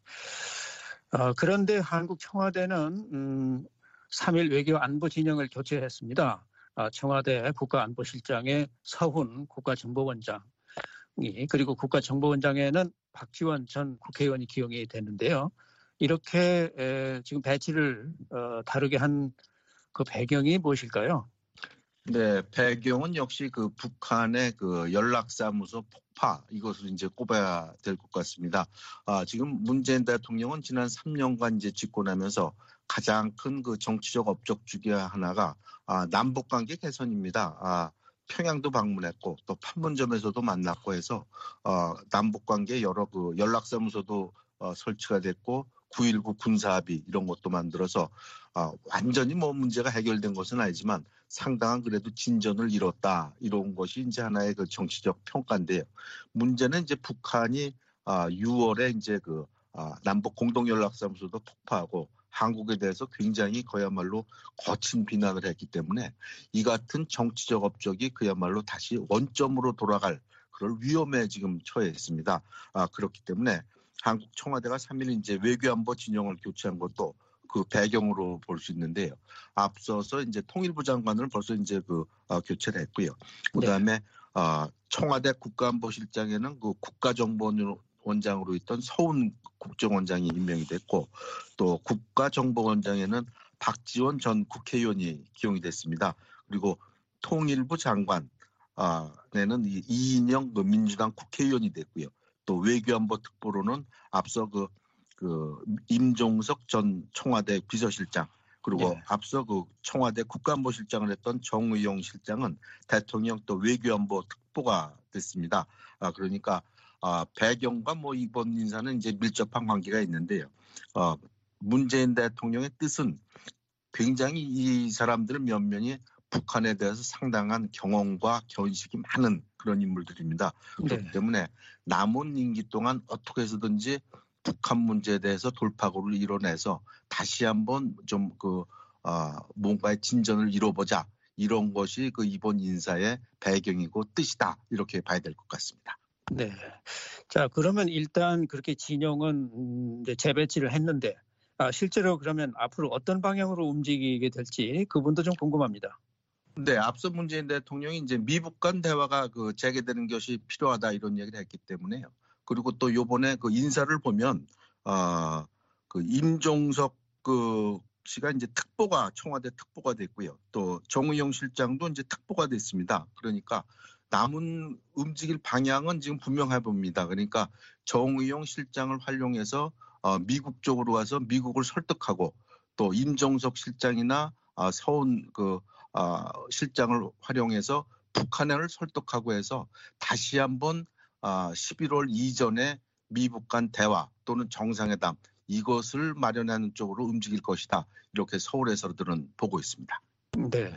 그런데 한국 청와대는 3일 외교 안보 진영을 교체했습니다. 청와대 국가안보실장에 서훈 국가정보원장이 그리고 국가정보원장에는 박지원 전 국회의원이 기용이 됐는데요. 이렇게 지금 배치를 다르게 한 그 배경이 무엇일까요? 네, 배경은 역시 그 북한의 그 연락사무소 폭파 이것을 이제 꼽아야 될 것 같습니다. 지금 문재인 대통령은 지난 3년간 이제 집권하면서 가장 큰 그 정치적 업적 중에 하나가 남북 관계 개선입니다. 평양도 방문했고 또 판문점에서도 만났고 해서 남북 관계 여러 그 연락사무소도 설치가 됐고 9.19 군사합의 이런 것도 만들어서 완전히 뭐 문제가 해결된 것은 아니지만 상당한 그래도 진전을 이뤘다 이런 것이 이제 하나의 그 정치적 평가인데요. 문제는 이제 북한이 6월에 이제 그 남북 공동연락사무소도 폭파하고 한국에 대해서 굉장히 그야말로 거친 비난을 했기 때문에 이 같은 정치적 업적이 그야말로 다시 원점으로 돌아갈 그럴 위험에 지금 처해 있습니다. 그렇기 때문에 한국 청와대가 3일 이제 외교안보 진영을 교체한 것도 그 배경으로 볼 수 있는데요. 앞서서 이제 통일부 장관을 벌써 이제 교체를 했고요. 그다음에 청와대 국가안보실장에는 그 국가정보원장으로 있던 서훈 국정원장이 임명이 됐고 또 국가정보원장에는 박지원 전 국회의원이 기용이 됐습니다. 그리고 통일부 장관에는 이인영 민주당 국회의원이 됐고요. 또 외교안보 특보로는 앞서 그 임종석 전 청와대 비서실장 그리고 앞서 그 청와대 국가안보실장을 했던 정의용 실장은 대통령 또 외교안보 특보가 됐습니다. 그러니까 배경과 뭐 이번 인사는 이제 밀접한 관계가 있는데요. 문재인 대통령의 뜻은 굉장히 이 사람들 몇 명이 북한에 대해서 상당한 경험과 견식이 많은 그런 인물들입니다. 그렇기 때문에 남은 임기 동안 어떻게 해서든지 북한 문제에 대해서 돌파구를 이뤄내서 다시 한번 좀 뭔가의 진전을 이뤄보자 이런 것이 그 이번 인사의 배경이고 뜻이다 이렇게 봐야 될 것 같습니다. 네. 자, 그러면 일단 그렇게 진영은 이제 재배치를 했는데 실제로 그러면 앞으로 어떤 방향으로 움직이게 될지 그분도 좀 궁금합니다. 네, 앞서 문재인 대통령이 이제 미북 간 대화가 재개되는 것이 필요하다 이런 얘기를 했기 때문에요. 그리고 또 요번에 그 인사를 보면 그 임종석 씨가 이제 청와대 특보가 됐고요. 또 정의용 실장도 이제 특보가 됐습니다. 그러니까 남은 움직일 방향은 지금 분명해 봅니다. 그러니까 정의용 실장을 활용해서 미국 쪽으로 와서 미국을 설득하고 또 임종석 실장이나 서훈 실장을 활용해서 북한을 설득하고 해서 다시 한번 11월 이전에 미북 간 대화 또는 정상회담 이것을 마련하는 쪽으로 움직일 것이다. 이렇게 서울에서들은 보고 있습니다. 네.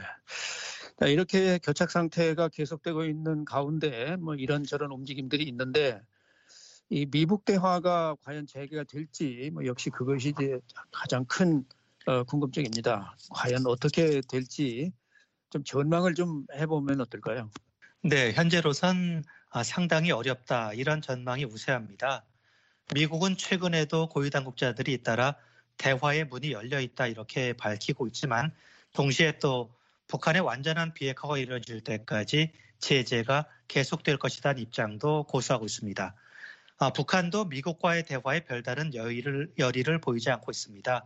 이렇게 교착 상태가 계속되고 있는 가운데 뭐 이런저런 움직임들이 있는데 이 미북 대화가 과연 재개가 될지 뭐 역시 그것이 이제 가장 큰 궁금증입니다. 과연 어떻게 될지 좀 전망을 좀 해보면 어떨까요? 네, 현재로선 상당히 어렵다 이런 전망이 우세합니다. 미국은 최근에도 고위 당국자들이 잇따라 대화의 문이 열려 있다 이렇게 밝히고 있지만 동시에 또 북한의 완전한 비핵화가 이루어질 때까지 제재가 계속될 것이라는 입장도 고수하고 있습니다. 북한도 미국과의 대화에 별다른 열의를 보이지 않고 있습니다.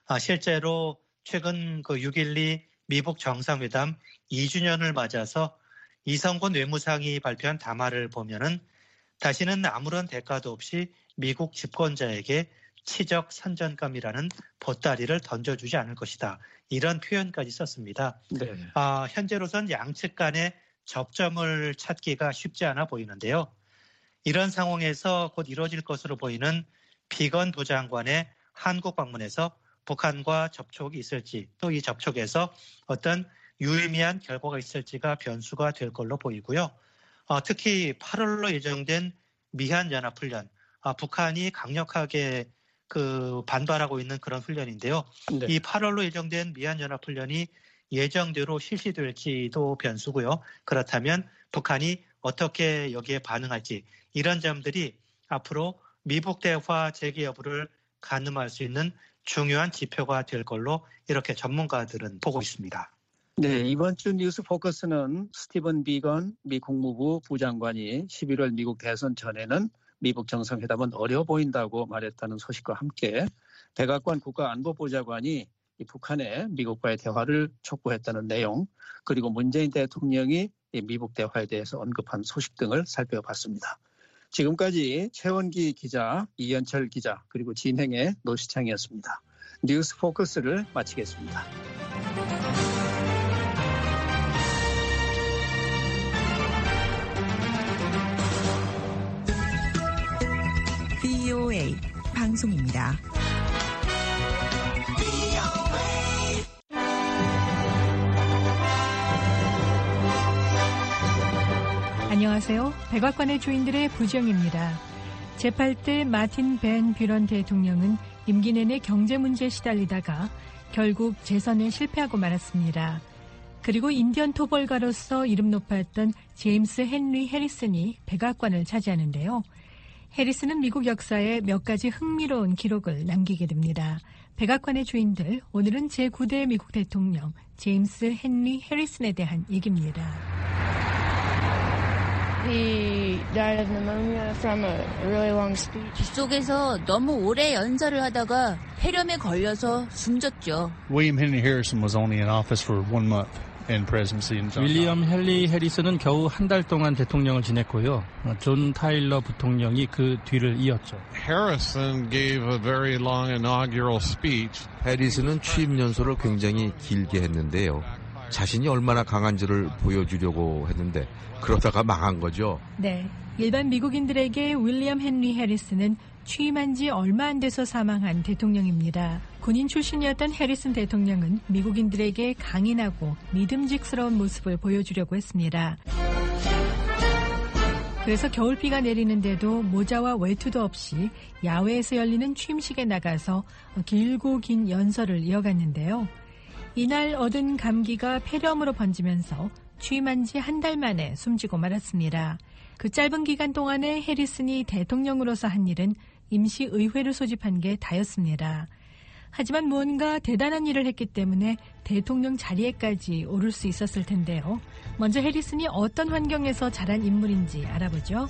실제로 최근 그 6.12 미북 정상회담 2주년을 맞아서 이성곤 외무상이 발표한 담화를 보면은 다시는 아무런 대가도 없이 미국 집권자에게 치적 선전감이라는 보따리를 던져주지 않을 것이다. 이런 표현까지 썼습니다. 네. 현재로선 양측 간의 접점을 찾기가 쉽지 않아 보이는데요. 이런 상황에서 곧 이루어질 것으로 보이는 비건 부장관의 한국 방문에서 북한과 접촉이 있을지 또 이 접촉에서 어떤 유의미한 결과가 있을지가 변수가 될 걸로 보이고요. 특히 8월로 예정된 미한연합훈련, 북한이 강력하게 반발하고 있는 그런 훈련인데요. 네. 이 8월로 예정된 미한연합훈련이 예정대로 실시될지도 변수고요. 그렇다면 북한이 어떻게 여기에 반응할지 이런 점들이 앞으로 미북 대화 재개 여부를 가늠할 수 있는 중요한 지표가 될 걸로 이렇게 전문가들은 보고 있습니다. 네, 이번 주 뉴스 포커스는 스티븐 비건 미 국무부 부장관이 11월 미국 대선 전에는 미북 정상회담은 어려워 보인다고 말했다는 소식과 함께 백악관 국가안보보좌관이 북한의 미국과의 대화를 촉구했다는 내용, 그리고 문재인 대통령이 미북 대화에 대해서 언급한 소식 등을 살펴봤습니다. 지금까지 최원기 기자, 이현철 기자, 그리고 진행의 노시창이었습니다. 뉴스 포커스를 마치겠습니다. VOA 방송입니다. 안녕하세요. 백악관의 주인들의 부정입니다. 제8대 마틴 벤 뷰런 대통령은 임기 내내 경제 문제에 시달리다가 결국 재선에 실패하고 말았습니다. 그리고 인디언 토벌가로서 이름 높았던 제임스 헨리 해리슨이 백악관을 차지하는데요. 해리슨은 미국 역사에 몇 가지 흥미로운 기록을 남기게 됩니다. 백악관의 주인들, 오늘은 제9대 미국 대통령 제임스 헨리 해리슨에 대한 얘기입니다. He died of pneumonia from a really long speech. 빗속에서 너무 오래 연설을 하다가 폐렴에 걸려서 숨졌죠. William Henry Harrison was only in office for 1 month in presidency. 윌리엄 헨리 해리슨은 겨우 한 달 동안 대통령을 지냈고요. 존 타일러 부통령이 그 뒤를 이었죠. Harrison gave a very long inaugural speech. 해리슨은 취임 연설을 굉장히 길게 했는데요. 자신이 얼마나 강한지를 보여주려고 했는데 그러다가 망한 거죠. 네, 일반 미국인들에게 윌리엄 헨리 해리슨은 취임한 지 얼마 안 돼서 사망한 대통령입니다. 군인 출신이었던 해리슨 대통령은 미국인들에게 강인하고 믿음직스러운 모습을 보여주려고 했습니다. 그래서 겨울비가 내리는데도 모자와 외투도 없이 야외에서 열리는 취임식에 나가서 길고 긴 연설을 이어갔는데요. 이날 얻은 감기가 폐렴으로 번지면서 취임한 지 한 달 만에 숨지고 말았습니다. 그 짧은 기간 동안에 해리슨이 대통령으로서 한 일은 임시의회를 소집한 게 다였습니다. 하지만 무언가 대단한 일을 했기 때문에 대통령 자리에까지 오를 수 있었을 텐데요. 먼저 해리슨이 어떤 환경에서 자란 인물인지 알아보죠.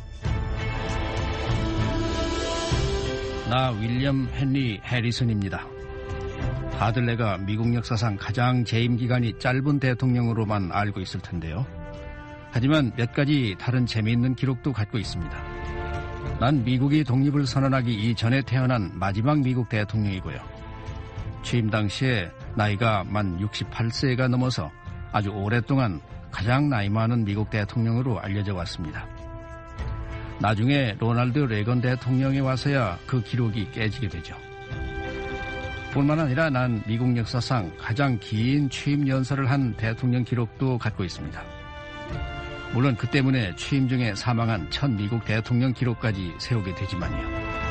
나 윌리엄 헨리 해리슨입니다. 다들 내가 미국 역사상 가장 재임 기간이 짧은 대통령으로만 알고 있을 텐데요. 하지만 몇 가지 다른 재미있는 기록도 갖고 있습니다. 난 미국이 독립을 선언하기 이전에 태어난 마지막 미국 대통령이고요. 취임 당시에 나이가 만 68세가 넘어서 아주 오랫동안 가장 나이 많은 미국 대통령으로 알려져 왔습니다. 나중에 로널드 레건 대통령에 와서야 그 기록이 깨지게 되죠. 뿐만 아니라 난 미국 역사상 가장 긴 취임 연설을 한 대통령 기록도 갖고 있습니다. 물론 그 때문에 취임 중에 사망한 첫 미국 대통령 기록까지 세우게 되지만요.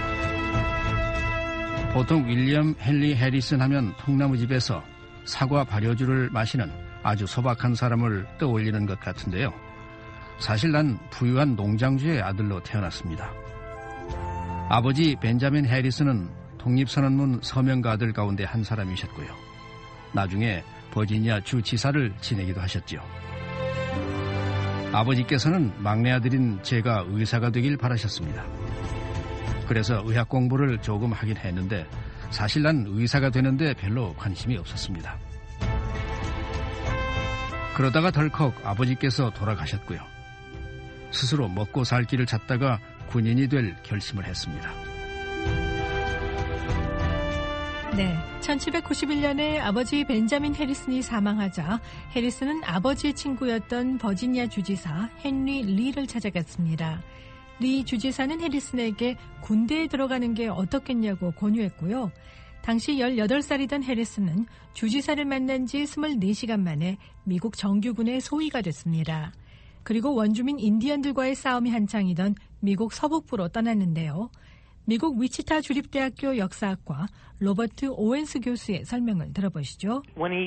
보통 윌리엄 헨리 해리슨 하면 통나무집에서 사과 발효주를 마시는 아주 소박한 사람을 떠올리는 것 같은데요. 사실 난 부유한 농장주의 아들로 태어났습니다. 아버지 벤자민 해리슨은 독립선언문 서명가들 가운데 한 사람이셨고요. 나중에 버지니아 주지사를 지내기도 하셨죠. 아버지께서는 막내 아들인 제가 의사가 되길 바라셨습니다. 그래서 의학 공부를 조금 하긴 했는데 사실 난 의사가 되는데 별로 관심이 없었습니다. 그러다가 덜컥 아버지께서 돌아가셨고요. 스스로 먹고 살 길을 찾다가 군인이 될 결심을 했습니다. 네, 1791년에 아버지 벤자민 해리슨이 사망하자 해리슨은 아버지의 친구였던 버지니아 주지사 헨리 리를 찾아갔습니다. 리 주지사는 해리슨에게 군대에 들어가는 게 어떻겠냐고 권유했고요. 당시 18살이던 해리슨은 주지사를 만난 지 24시간 만에 미국 정규군의 소위가 됐습니다. 그리고 원주민 인디언들과의 싸움이 한창이던 미국 서북부로 떠났는데요. 미국 위치타 주립대학교 역사학과 로버트 오웬스 교수의 설명을 들어보시죠.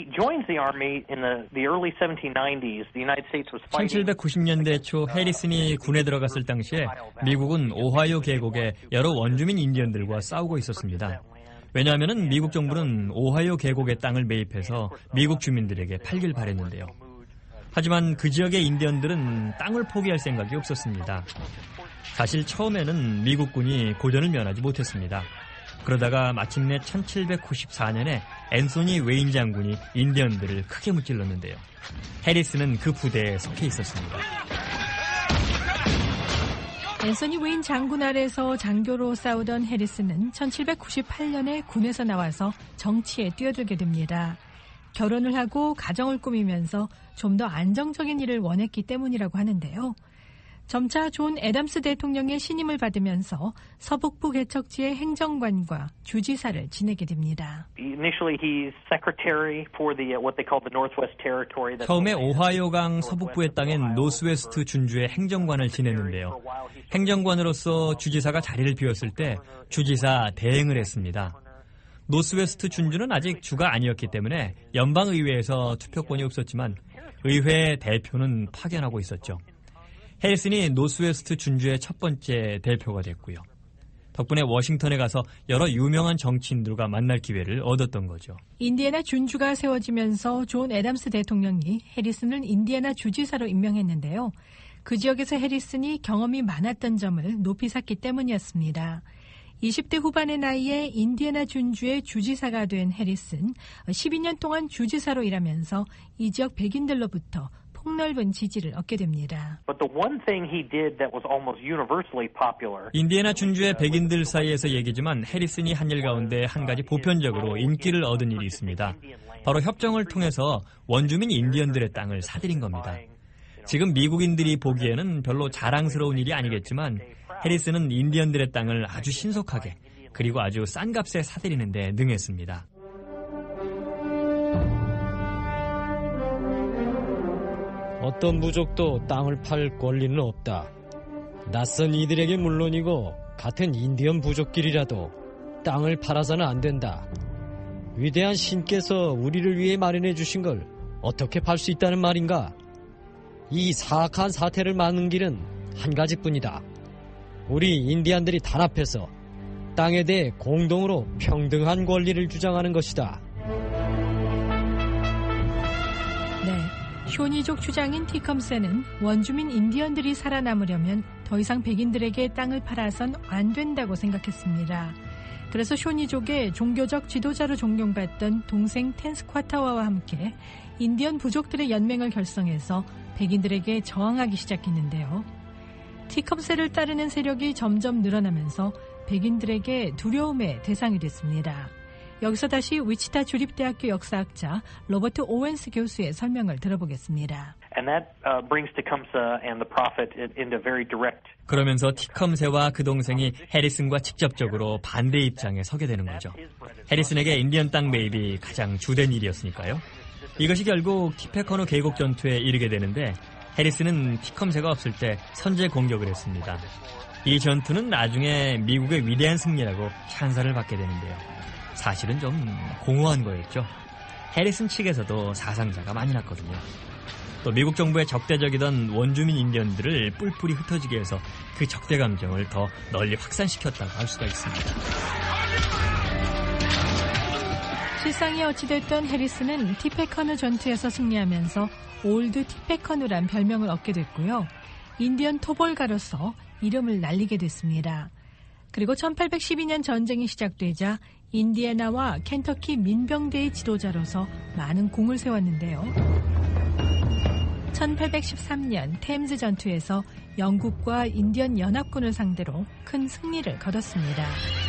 1790년대 초 해리슨이 군에 들어갔을 당시에 미국은 오하이오 계곡에 여러 원주민 인디언들과 싸우고 있었습니다. 왜냐하면 미국 정부는 오하이오 계곡의 땅을 매입해서 미국 주민들에게 팔길 바랬는데요. 하지만 그 지역의 인디언들은 땅을 포기할 생각이 없었습니다. 사실 처음에는 미국군이 고전을 면하지 못했습니다. 그러다가 마침내 1794년에 앤소니 웨인 장군이 인디언들을 크게 무찔렀는데요. 해리슨은 그 부대에 속해 있었습니다. 앤소니 웨인 장군 아래서 장교로 싸우던 해리슨은 1798년에 군에서 나와서 정치에 뛰어들게 됩니다. 결혼을 하고 가정을 꾸미면서 좀 더 안정적인 일을 원했기 때문이라고 하는데요. 점차 존 애덤스 대통령의 신임을 받으면서 서북부 개척지의 행정관과 주지사를 지내게 됩니다. 처음에 오하이오강 서북부의 땅인 노스웨스트 준주의 행정관을 지냈는데요. 행정관으로서 주지사가 자리를 비웠을 때 주지사 대행을 했습니다. 노스웨스트 준주는 아직 주가 아니었기 때문에 연방의회에서 투표권이 없었지만 의회 대표는 파견하고 있었죠. 해리슨이 노스웨스트 준주의 첫 번째 대표가 됐고요. 덕분에 워싱턴에 가서 여러 유명한 정치인들과 만날 기회를 얻었던 거죠. 인디애나 준주가 세워지면서 존 애덤스 대통령이 해리슨을 인디애나 주지사로 임명했는데요. 그 지역에서 해리슨이 경험이 많았던 점을 높이 샀기 때문이었습니다. 20대 후반의 나이에 인디애나 준주의 주지사가 된 해리슨, 12년 동안 주지사로 일하면서 이 지역 백인들로부터 폭넓은 지지를 얻게 됩니다. 인디애나 준주의 백인들 사이에서 얘기지만 해리슨이 한 일 가운데 한 가지 보편적으로 인기를 얻은 일이 있습니다. 바로 협정을 통해서 원주민 인디언들의 땅을 사들인 겁니다. 지금 미국인들이 보기에는 별로 자랑스러운 일이 아니겠지만 해리슨은 인디언들의 땅을 아주 신속하게 그리고 아주 싼 값에 사들이는 데 능했습니다. 어떤 부족도 땅을 팔 권리는 없다. 낯선 이들에게 물론이고 같은 인디언 부족끼리라도 땅을 팔아서는 안 된다. 위대한 신께서 우리를 위해 마련해 주신 걸 어떻게 팔 수 있다는 말인가? 이 사악한 사태를 막는 길은 한 가지뿐이다. 우리 인디언들이 단합해서 땅에 대해 공동으로 평등한 권리를 주장하는 것이다. 쇼니족 주장인 티컴스는 원주민 인디언들이 살아남으려면 더 이상 백인들에게 땅을 팔아선 안 된다고 생각했습니다. 그래서 쇼니족의 종교적 지도자로 존경받던 동생 텐스쿼타와와 함께 인디언 부족들의 연맹을 결성해서 백인들에게 저항하기 시작했는데요. 티컴스를 따르는 세력이 점점 늘어나면서 백인들에게 두려움의 대상이 됐습니다. 여기서 다시 위치타 주립대학교 역사학자 로버트 오웬스 교수의 설명을 들어보겠습니다. 그러면서 티컴세와 그 동생이 해리슨과 직접적으로 반대 입장에 서게 되는 거죠. 해리슨에게 인디언 땅 매입이 가장 주된 일이었으니까요. 이것이 결국 티페커누 계곡 전투에 이르게 되는데 해리슨은 티컴세가 없을 때 선제 공격을 했습니다. 이 전투는 나중에 미국의 위대한 승리라고 찬사를 받게 되는데요. 사실은 좀 공허한 거였죠. 해리슨 측에서도 사상자가 많이 났거든요. 또 미국 정부의 적대적이던 원주민 인디언들을 뿔뿔이 흩어지게 해서 그 적대 감정을 더 널리 확산시켰다고 할 수가 있습니다. 실상이 어찌됐던 해리슨은 티페커누 전투에서 승리하면서 올드 티페커누란 별명을 얻게 됐고요. 인디언 토벌가로서 이름을 날리게 됐습니다. 그리고 1812년 전쟁이 시작되자 인디애나와 켄터키 민병대의 지도자로서 많은 공을 세웠는데요. 1813년 템즈 전투에서 영국과 인디언 연합군을 상대로 큰 승리를 거뒀습니다.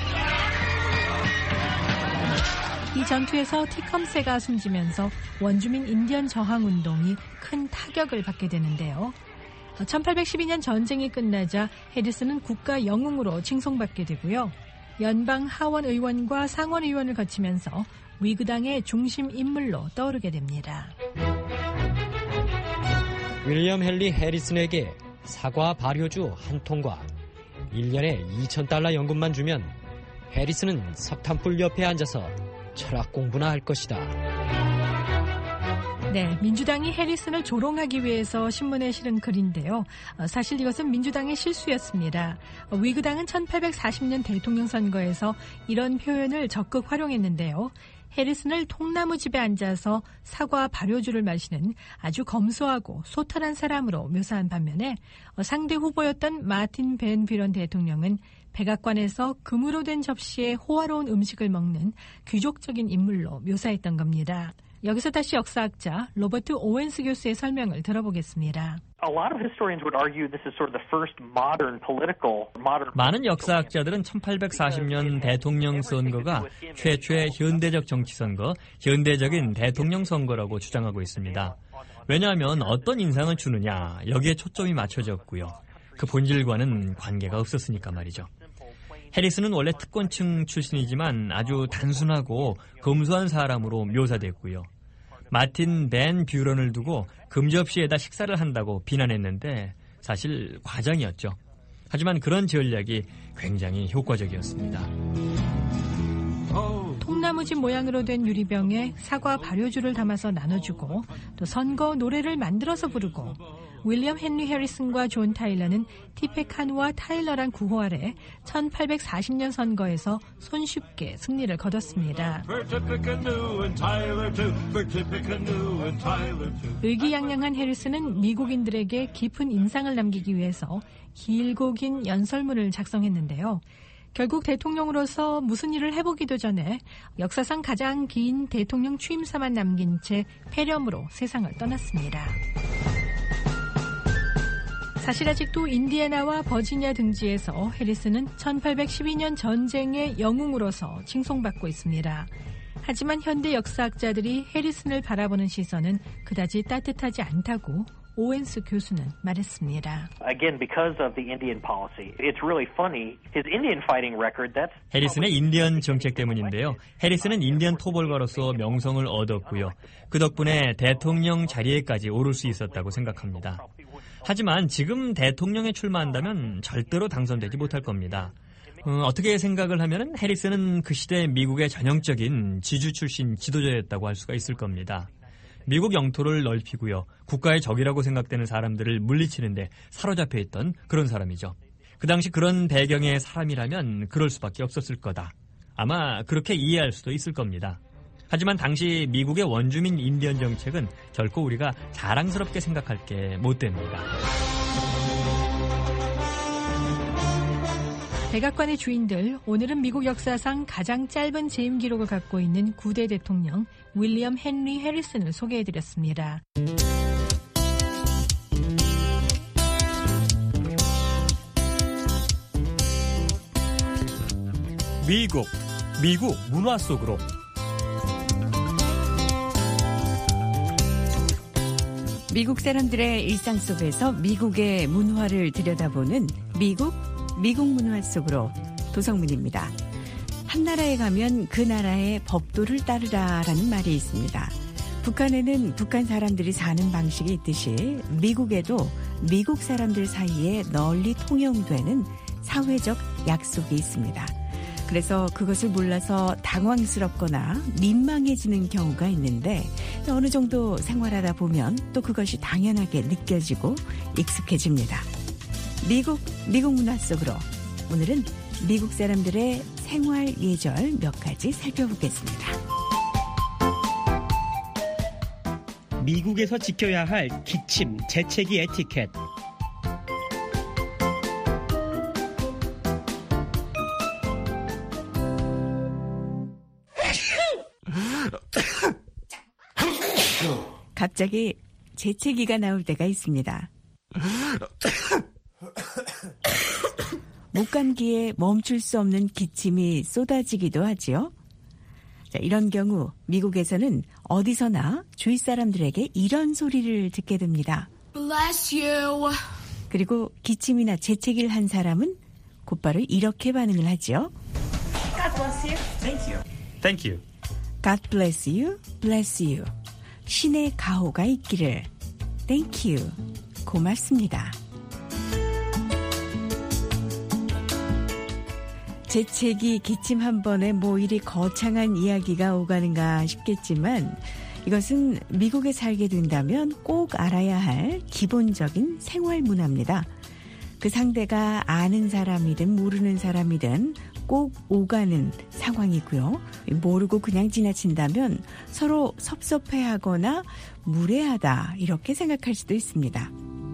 이 전투에서 티컴세가 숨지면서 원주민 인디언 저항운동이 큰 타격을 받게 되는데요. 1812년 전쟁이 끝나자 해리스는 국가 영웅으로 칭송받게 되고요. 연방 하원 의원과 상원 의원을 거치면서 위그당의 중심 인물로 떠오르게 됩니다. 윌리엄 헨리 해리슨에게 사과 발효주 한 통과 1년에 $2,000 연금만 주면 해리슨은 석탄불 옆에 앉아서 철학 공부나 할 것이다. 네, 민주당이 해리슨을 조롱하기 위해서 신문에 실은 글인데요. 사실 이것은 민주당의 실수였습니다. 위그당은 1840년 대통령 선거에서 이런 표현을 적극 활용했는데요. 해리슨을 통나무집에 앉아서 사과 발효주를 마시는 아주 검소하고 소탈한 사람으로 묘사한 반면에 상대 후보였던 마틴 벤 뷰런 대통령은 백악관에서 금으로 된 접시에 호화로운 음식을 먹는 귀족적인 인물로 묘사했던 겁니다. 여기서 다시 역사학자 로버트 오웬스 교수의 설명을 들어보겠습니다. 많은 역사학자들은 1840년 대통령 선거가 최초의 현대적 정치 선거, 현대적인 대통령 선거라고 주장하고 있습니다. 왜냐하면 어떤 인상을 주느냐 여기에 초점이 맞춰졌고요. 그 본질과는 관계가 없었으니까 말이죠. 해리슨은 원래 특권층 출신이지만 아주 단순하고 검소한 사람으로 묘사됐고요. 마틴 벤 뷰런을 두고 금접시에다 식사를 한다고 비난했는데 사실 과장이었죠. 하지만 그런 전략이 굉장히 효과적이었습니다. 통나무집 모양으로 된 유리병에 사과 발효주를 담아서 나눠주고 또 선거 노래를 만들어서 부르고 윌리엄 헨리 해리슨과 존 타일러는 티페카누와 타일러란 구호 아래 1840년 선거에서 손쉽게 승리를 거뒀습니다. 의기양양한 해리슨은 미국인들에게 깊은 인상을 남기기 위해서 길고 긴 연설문을 작성했는데요. 결국 대통령으로서 무슨 일을 해보기도 전에 역사상 가장 긴 대통령 취임사만 남긴 채 폐렴으로 세상을 떠났습니다. 사실 아직도 인디애나와 버지니아 등지에서 해리슨은 1812년 전쟁의 영웅으로서 칭송받고 있습니다. 하지만 현대 역사학자들이 해리슨을 바라보는 시선은 그다지 따뜻하지 않다고 오웬스 교수는 말했습니다. 해리슨의 인디언 정책 때문인데요. 해리슨은 인디언 토벌가로서 명성을 얻었고요. 그 덕분에 대통령 자리에까지 오를 수 있었다고 생각합니다. 하지만 지금 대통령에 출마한다면 절대로 당선되지 못할 겁니다. 어떻게 생각을 하면 해리슨은 그 시대 미국의 전형적인 지주 출신 지도자였다고 할 수가 있을 겁니다. 미국 영토를 넓히고요. 국가의 적이라고 생각되는 사람들을 물리치는데 사로잡혀 있던 그런 사람이죠. 그 당시 그런 배경의 사람이라면 그럴 수밖에 없었을 거다. 아마 그렇게 이해할 수도 있을 겁니다. 하지만 당시 미국의 원주민 인디언 정책은 결코 우리가 자랑스럽게 생각할 게 못 됩니다. 백악관의 주인들, 오늘은 미국 역사상 가장 짧은 재임 기록을 갖고 있는 9대 대통령 윌리엄 헨리 해리슨을 소개해드렸습니다. 미국 문화 속으로. 미국 사람들의 일상 속에서 미국의 문화를 들여다보는 미국 문화 속으로 도성문입니다. 한 나라에 가면 그 나라의 법도를 따르라라는 말이 있습니다. 북한에는 북한 사람들이 사는 방식이 있듯이 미국에도 미국 사람들 사이에 널리 통용되는 사회적 약속이 있습니다. 그래서 그것을 몰라서 당황스럽거나 민망해지는 경우가 있는데 어느 정도 생활하다 보면 또 그것이 당연하게 느껴지고 익숙해집니다. 미국 문화 속으로 오늘은 미국 사람들의 생활 예절 몇 가지 살펴보겠습니다. 미국에서 지켜야 할 기침, 재채기 에티켓. 갑자기 재채기가 나올 때가 있습니다. 목감기에 멈출 수 없는 기침이 쏟아지기도 하지요. 자, 이런 경우 미국에서는 어디서나 주위 사람들에게 이런 소리를 듣게 됩니다. Bless you. 그리고 기침이나 재채기를 한 사람은 곧바로 이렇게 반응을 하죠. God bless you. Thank you. Thank you. God bless you, bless you. 신의 가호가 있기를. Thank you. 고맙습니다. 재채기, 기침 한 번에 뭐 이리 거창한 이야기가 오가는가 싶겠지만 이것은 미국에 살게 된다면 꼭 알아야 할 기본적인 생활 문화입니다. 그 상대가 아는 사람이든 모르는 사람이든 꼭 오가는 상황이고요. 모르고 그냥 지나친다면 서로 섭섭해하거나 무례하다 이렇게 생각할 수도 있습니다.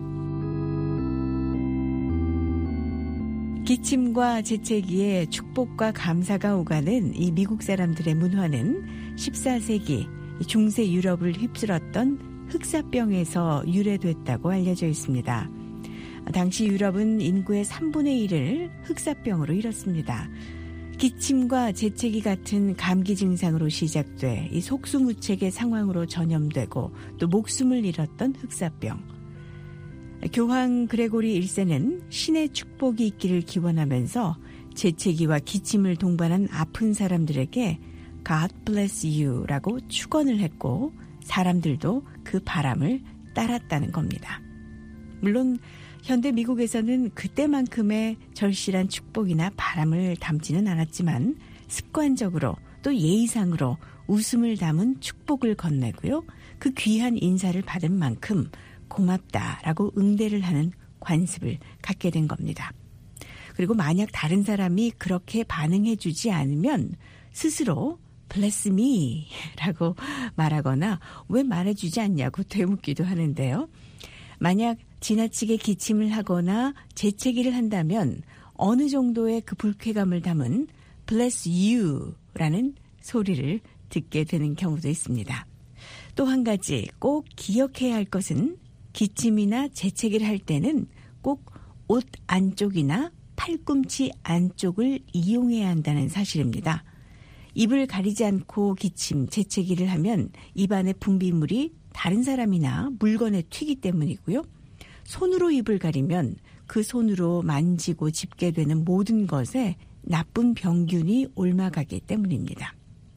기침과 재채기에 축복과 감사가 오가는 이 미국 사람들의 문화는 14세기 중세 유럽을 휩쓸었던 흑사병에서 유래됐다고 알려져 있습니다. 당시 유럽은 인구의 3분의 1을 흑사병으로 잃었습니다. 기침과 재채기 같은 감기 증상으로 시작돼 이 속수무책의 상황으로 전염되고 또 목숨을 잃었던 흑사병. 교황 그레고리 1세는 신의 축복이 있기를 기원하면서 재채기와 기침을 동반한 아픈 사람들에게 God bless you라고 축원을 했고 사람들도 그 바람을 따랐다는 겁니다. 물론 현대 미국에서는 그때만큼의 절실한 축복이나 바람을 담지는 않았지만 습관적으로 또 예의상으로 웃음을 담은 축복을 건네고요. 그 귀한 인사를 받은 만큼 고맙다라고 응대를 하는 관습을 갖게 된 겁니다. 그리고 만약 다른 사람이 그렇게 반응해 주지 않으면 스스로 bless me 라고 말하거나 왜 말해주지 않냐고 되묻기도 하는데요. 만약 지나치게 기침을 하거나 재채기를 한다면 어느 정도의 그 불쾌감을 담은 bless you 라는 소리를 듣게 되는 경우도 있습니다. 또 한 가지 꼭 기억해야 할 것은 기침이나 재채기를 할 때는 꼭 옷 안쪽이나 팔꿈치 안쪽을 이용해야 한다는 사실입니다. 입을 가리지 않고 기침, 재채기를 하면 입안의 분비물이 다른 사람이나 물건에 튀기 때문이고요. 손으로 입을 가리면 그 손으로 만지고 짚게 되는 모든 것에 나쁜 병균이 옮아가기 때문입니다.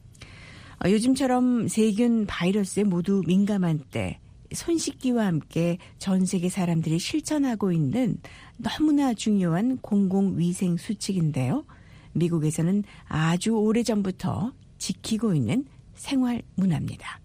요즘처럼 세균, 바이러스에 모두 민감한 때 손 씻기와 함께 전 세계 사람들이 실천하고 있는 너무나 중요한 공공위생 수칙인데요. 미국에서는 아주 오래전부터 지키고 있는 생활 문화입니다.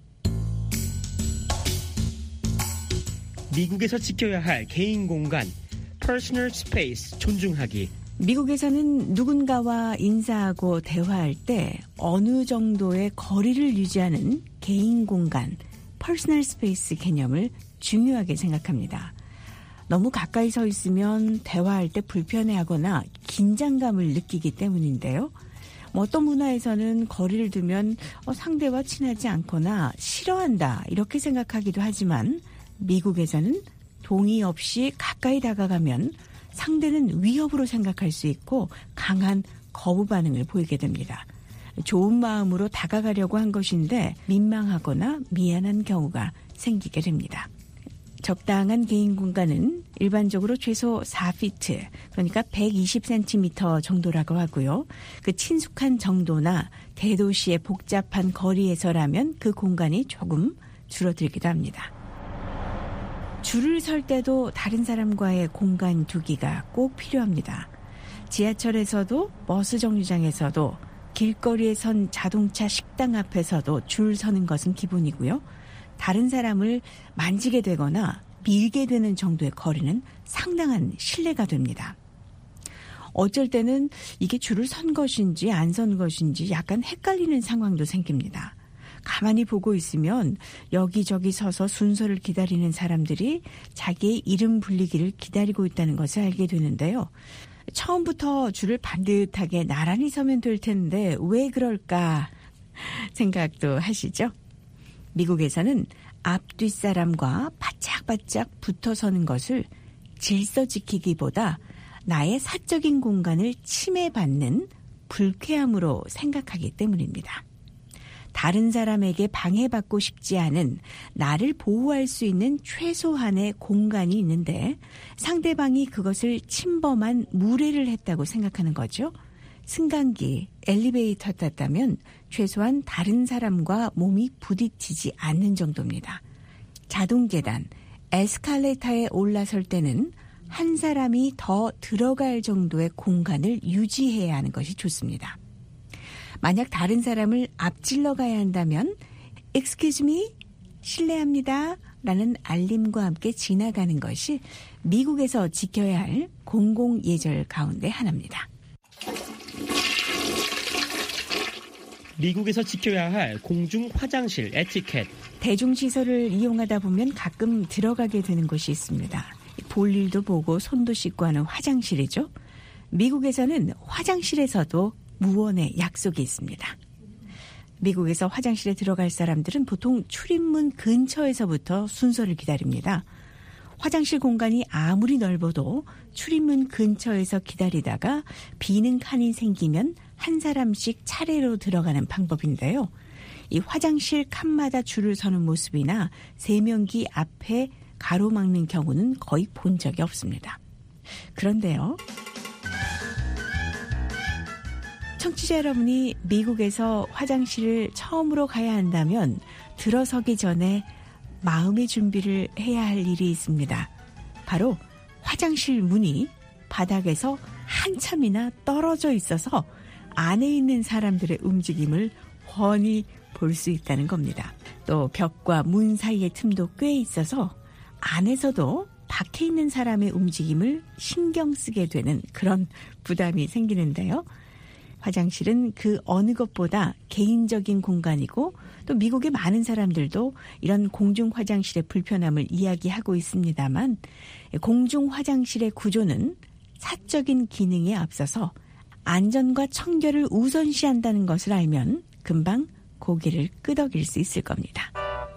미국에서 지켜야 할 개인 공간, personal space 존중하기. 미국에서는 누군가와 인사하고 대화할 때 어느 정도의 거리를 유지하는 개인 공간, 퍼스널 스페이스 개념을 중요하게 생각합니다. 너무 가까이 서 있으면 대화할 때 불편해하거나 긴장감을 느끼기 때문인데요. 어떤 문화에서는 거리를 두면 상대와 친하지 않거나 싫어한다 이렇게 생각하기도 하지만 미국에서는 동의 없이 가까이 다가가면 상대는 위협으로 생각할 수 있고 강한 거부 반응을 보이게 됩니다. 좋은 마음으로 다가가려고 한 것인데 민망하거나 미안한 경우가 생기게 됩니다. 적당한 개인 공간은 일반적으로 최소 4피트, 그러니까 120cm 정도라고 하고요. 그 친숙한 정도나 대도시의 복잡한 거리에서라면 그 공간이 조금 줄어들기도 합니다. 줄을 설 때도 다른 사람과의 공간 두기가 꼭 필요합니다. 지하철에서도 버스 정류장에서도 길거리에 선 자동차 식당 앞에서도 줄 서는 것은 기본이고요. 다른 사람을 만지게 되거나 밀게 되는 정도의 거리는 상당한 신뢰가 됩니다. 어쩔 때는 이게 줄을 선 것인지 안 선 것인지 약간 헷갈리는 상황도 생깁니다. 가만히 보고 있으면 여기저기 서서 순서를 기다리는 사람들이 자기의 이름 불리기를 기다리고 있다는 것을 알게 되는데요. 처음부터 줄을 반듯하게 나란히 서면 될 텐데 왜 그럴까 생각도 하시죠? 미국에서는 앞뒷사람과 바짝바짝 붙어서는 것을 질서 지키기보다 나의 사적인 공간을 침해받는 불쾌함으로 생각하기 때문입니다. 다른 사람에게 방해받고 싶지 않은 나를 보호할 수 있는 최소한의 공간이 있는데 상대방이 그것을 침범한 무례를 했다고 생각하는 거죠. 승강기, 엘리베이터 탔다면 최소한 다른 사람과 몸이 부딪히지 않는 정도입니다. 자동계단, 에스컬레이터에 올라설 때는 한 사람이 더 들어갈 정도의 공간을 유지해야 하는 것이 좋습니다. 만약 다른 사람을 앞질러 가야 한다면 Excuse me, 실례합니다 라는 알림과 함께 지나가는 것이 미국에서 지켜야 할 공공예절 가운데 하나입니다. 미국에서 지켜야 할 공중 화장실 에티켓. 대중시설을 이용하다 보면 가끔 들어가게 되는 곳이 있습니다. 볼일도 보고 손도 씻고 하는 화장실이죠. 미국에서는 화장실에서도 무언의 약속이 있습니다. 미국에서 화장실에 들어갈 사람들은 보통 출입문 근처에서부터 순서를 기다립니다. 화장실 공간이 아무리 넓어도 출입문 근처에서 기다리다가 비는 칸이 생기면 한 사람씩 차례로 들어가는 방법인데요. 이 화장실 칸마다 줄을 서는 모습이나 세면기 앞에 가로막는 경우는 거의 본 적이 없습니다. 그런데요. 청취자 여러분이 미국에서 화장실을 처음으로 가야 한다면 들어서기 전에 마음의 준비를 해야 할 일이 있습니다. 바로 화장실 문이 바닥에서 한참이나 떨어져 있어서 안에 있는 사람들의 움직임을 훤히 볼 수 있다는 겁니다. 또 벽과 문 사이의 틈도 꽤 있어서 안에서도 밖에 있는 사람의 움직임을 신경 쓰게 되는 그런 부담이 생기는데요. 화장실은 그 어느 것보다 개인적인 공간이고 또 미국의 많은 사람들도 이런 공중 화장실의 불편함을 이야기하고 있습니다만 공중 화장실의 구조는 사적인 기능에 앞서서 안전과 청결을 우선시한다는 것을 알면 금방 고개를 끄덕일 수 있을 겁니다.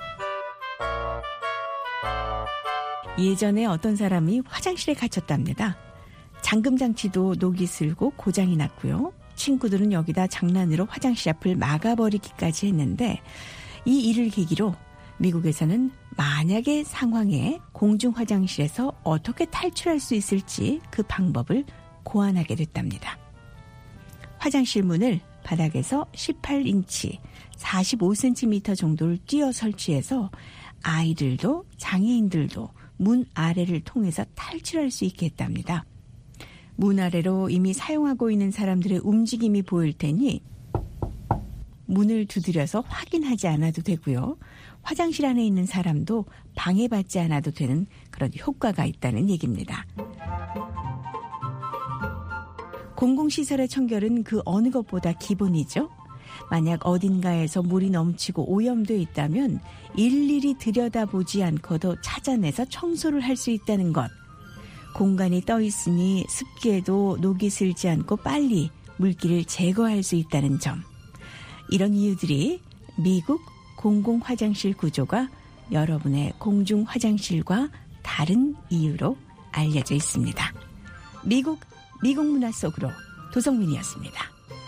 예전에 어떤 사람이 화장실에 갇혔답니다. 잠금장치도 녹이 슬고 고장이 났고요. 친구들은 여기다 장난으로 화장실 앞을 막아버리기까지 했는데 이 일을 계기로 미국에서는 만약의 상황에 공중 화장실에서 어떻게 탈출할 수 있을지 그 방법을 고안하게 됐답니다. 화장실 문을 바닥에서 18인치, 45cm 정도를 띄어 설치해서 아이들도 장애인들도 문 아래를 통해서 탈출할 수 있게 했답니다. 문 아래로 이미 사용하고 있는 사람들의 움직임이 보일 테니 문을 두드려서 확인하지 않아도 되고요. 화장실 안에 있는 사람도 방해받지 않아도 되는 그런 효과가 있다는 얘기입니다. 공공시설의 청결은 그 어느 것보다 기본이죠. 만약 어딘가에서 물이 넘치고 오염되어 있다면 일일이 들여다보지 않고도 찾아내서 청소를 할 수 있다는 것. 공간이 떠 있으니 습기에도 녹이 슬지 않고 빨리 물기를 제거할 수 있다는 점. 이런 이유들이 미국 공공화장실 구조가 여러분의 공중화장실과 다른 이유로 알려져 있습니다. 미국 문화 속으로 도성민이었습니다.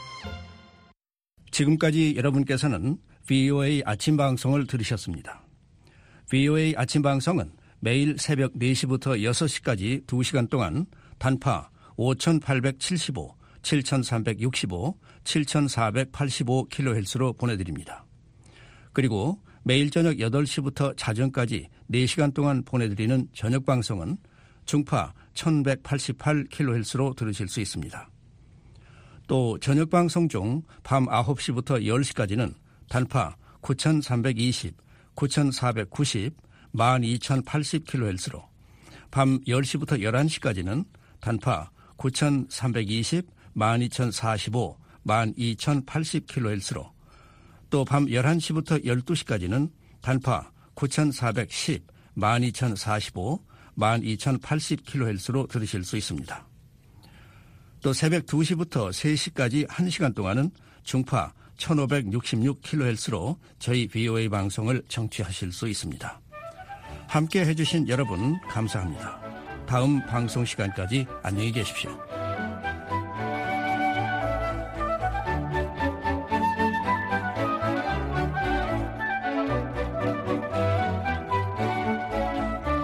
지금까지 여러분께서는 VOA 아침 방송을 들으셨습니다. VOA 아침 방송은 매일 새벽 4시부터 6시까지 2시간 동안 단파 5875, 7365, 7485kHz로 보내드립니다. 그리고 매일 저녁 8시부터 자정까지 4시간 동안 보내드리는 저녁 방송은 중파 1188kHz로 들으실 수 있습니다. 또 저녁 방송 중 밤 9시부터 10시까지는 단파 9320, 9490, 12080kHz로 밤 10시부터 11시까지는 단파 9320, 12045, 12080kHz로 또 밤 11시부터 12시까지는 단파 9410, 12045, 12080kHz로 들으실 수 있습니다. 또 새벽 2시부터 3시까지 1시간 동안은 중파 1566kHz로 저희 VOA 방송을 청취하실 수 있습니다. 함께 해주신 여러분 감사합니다. 다음 방송 시간까지 안녕히 계십시오.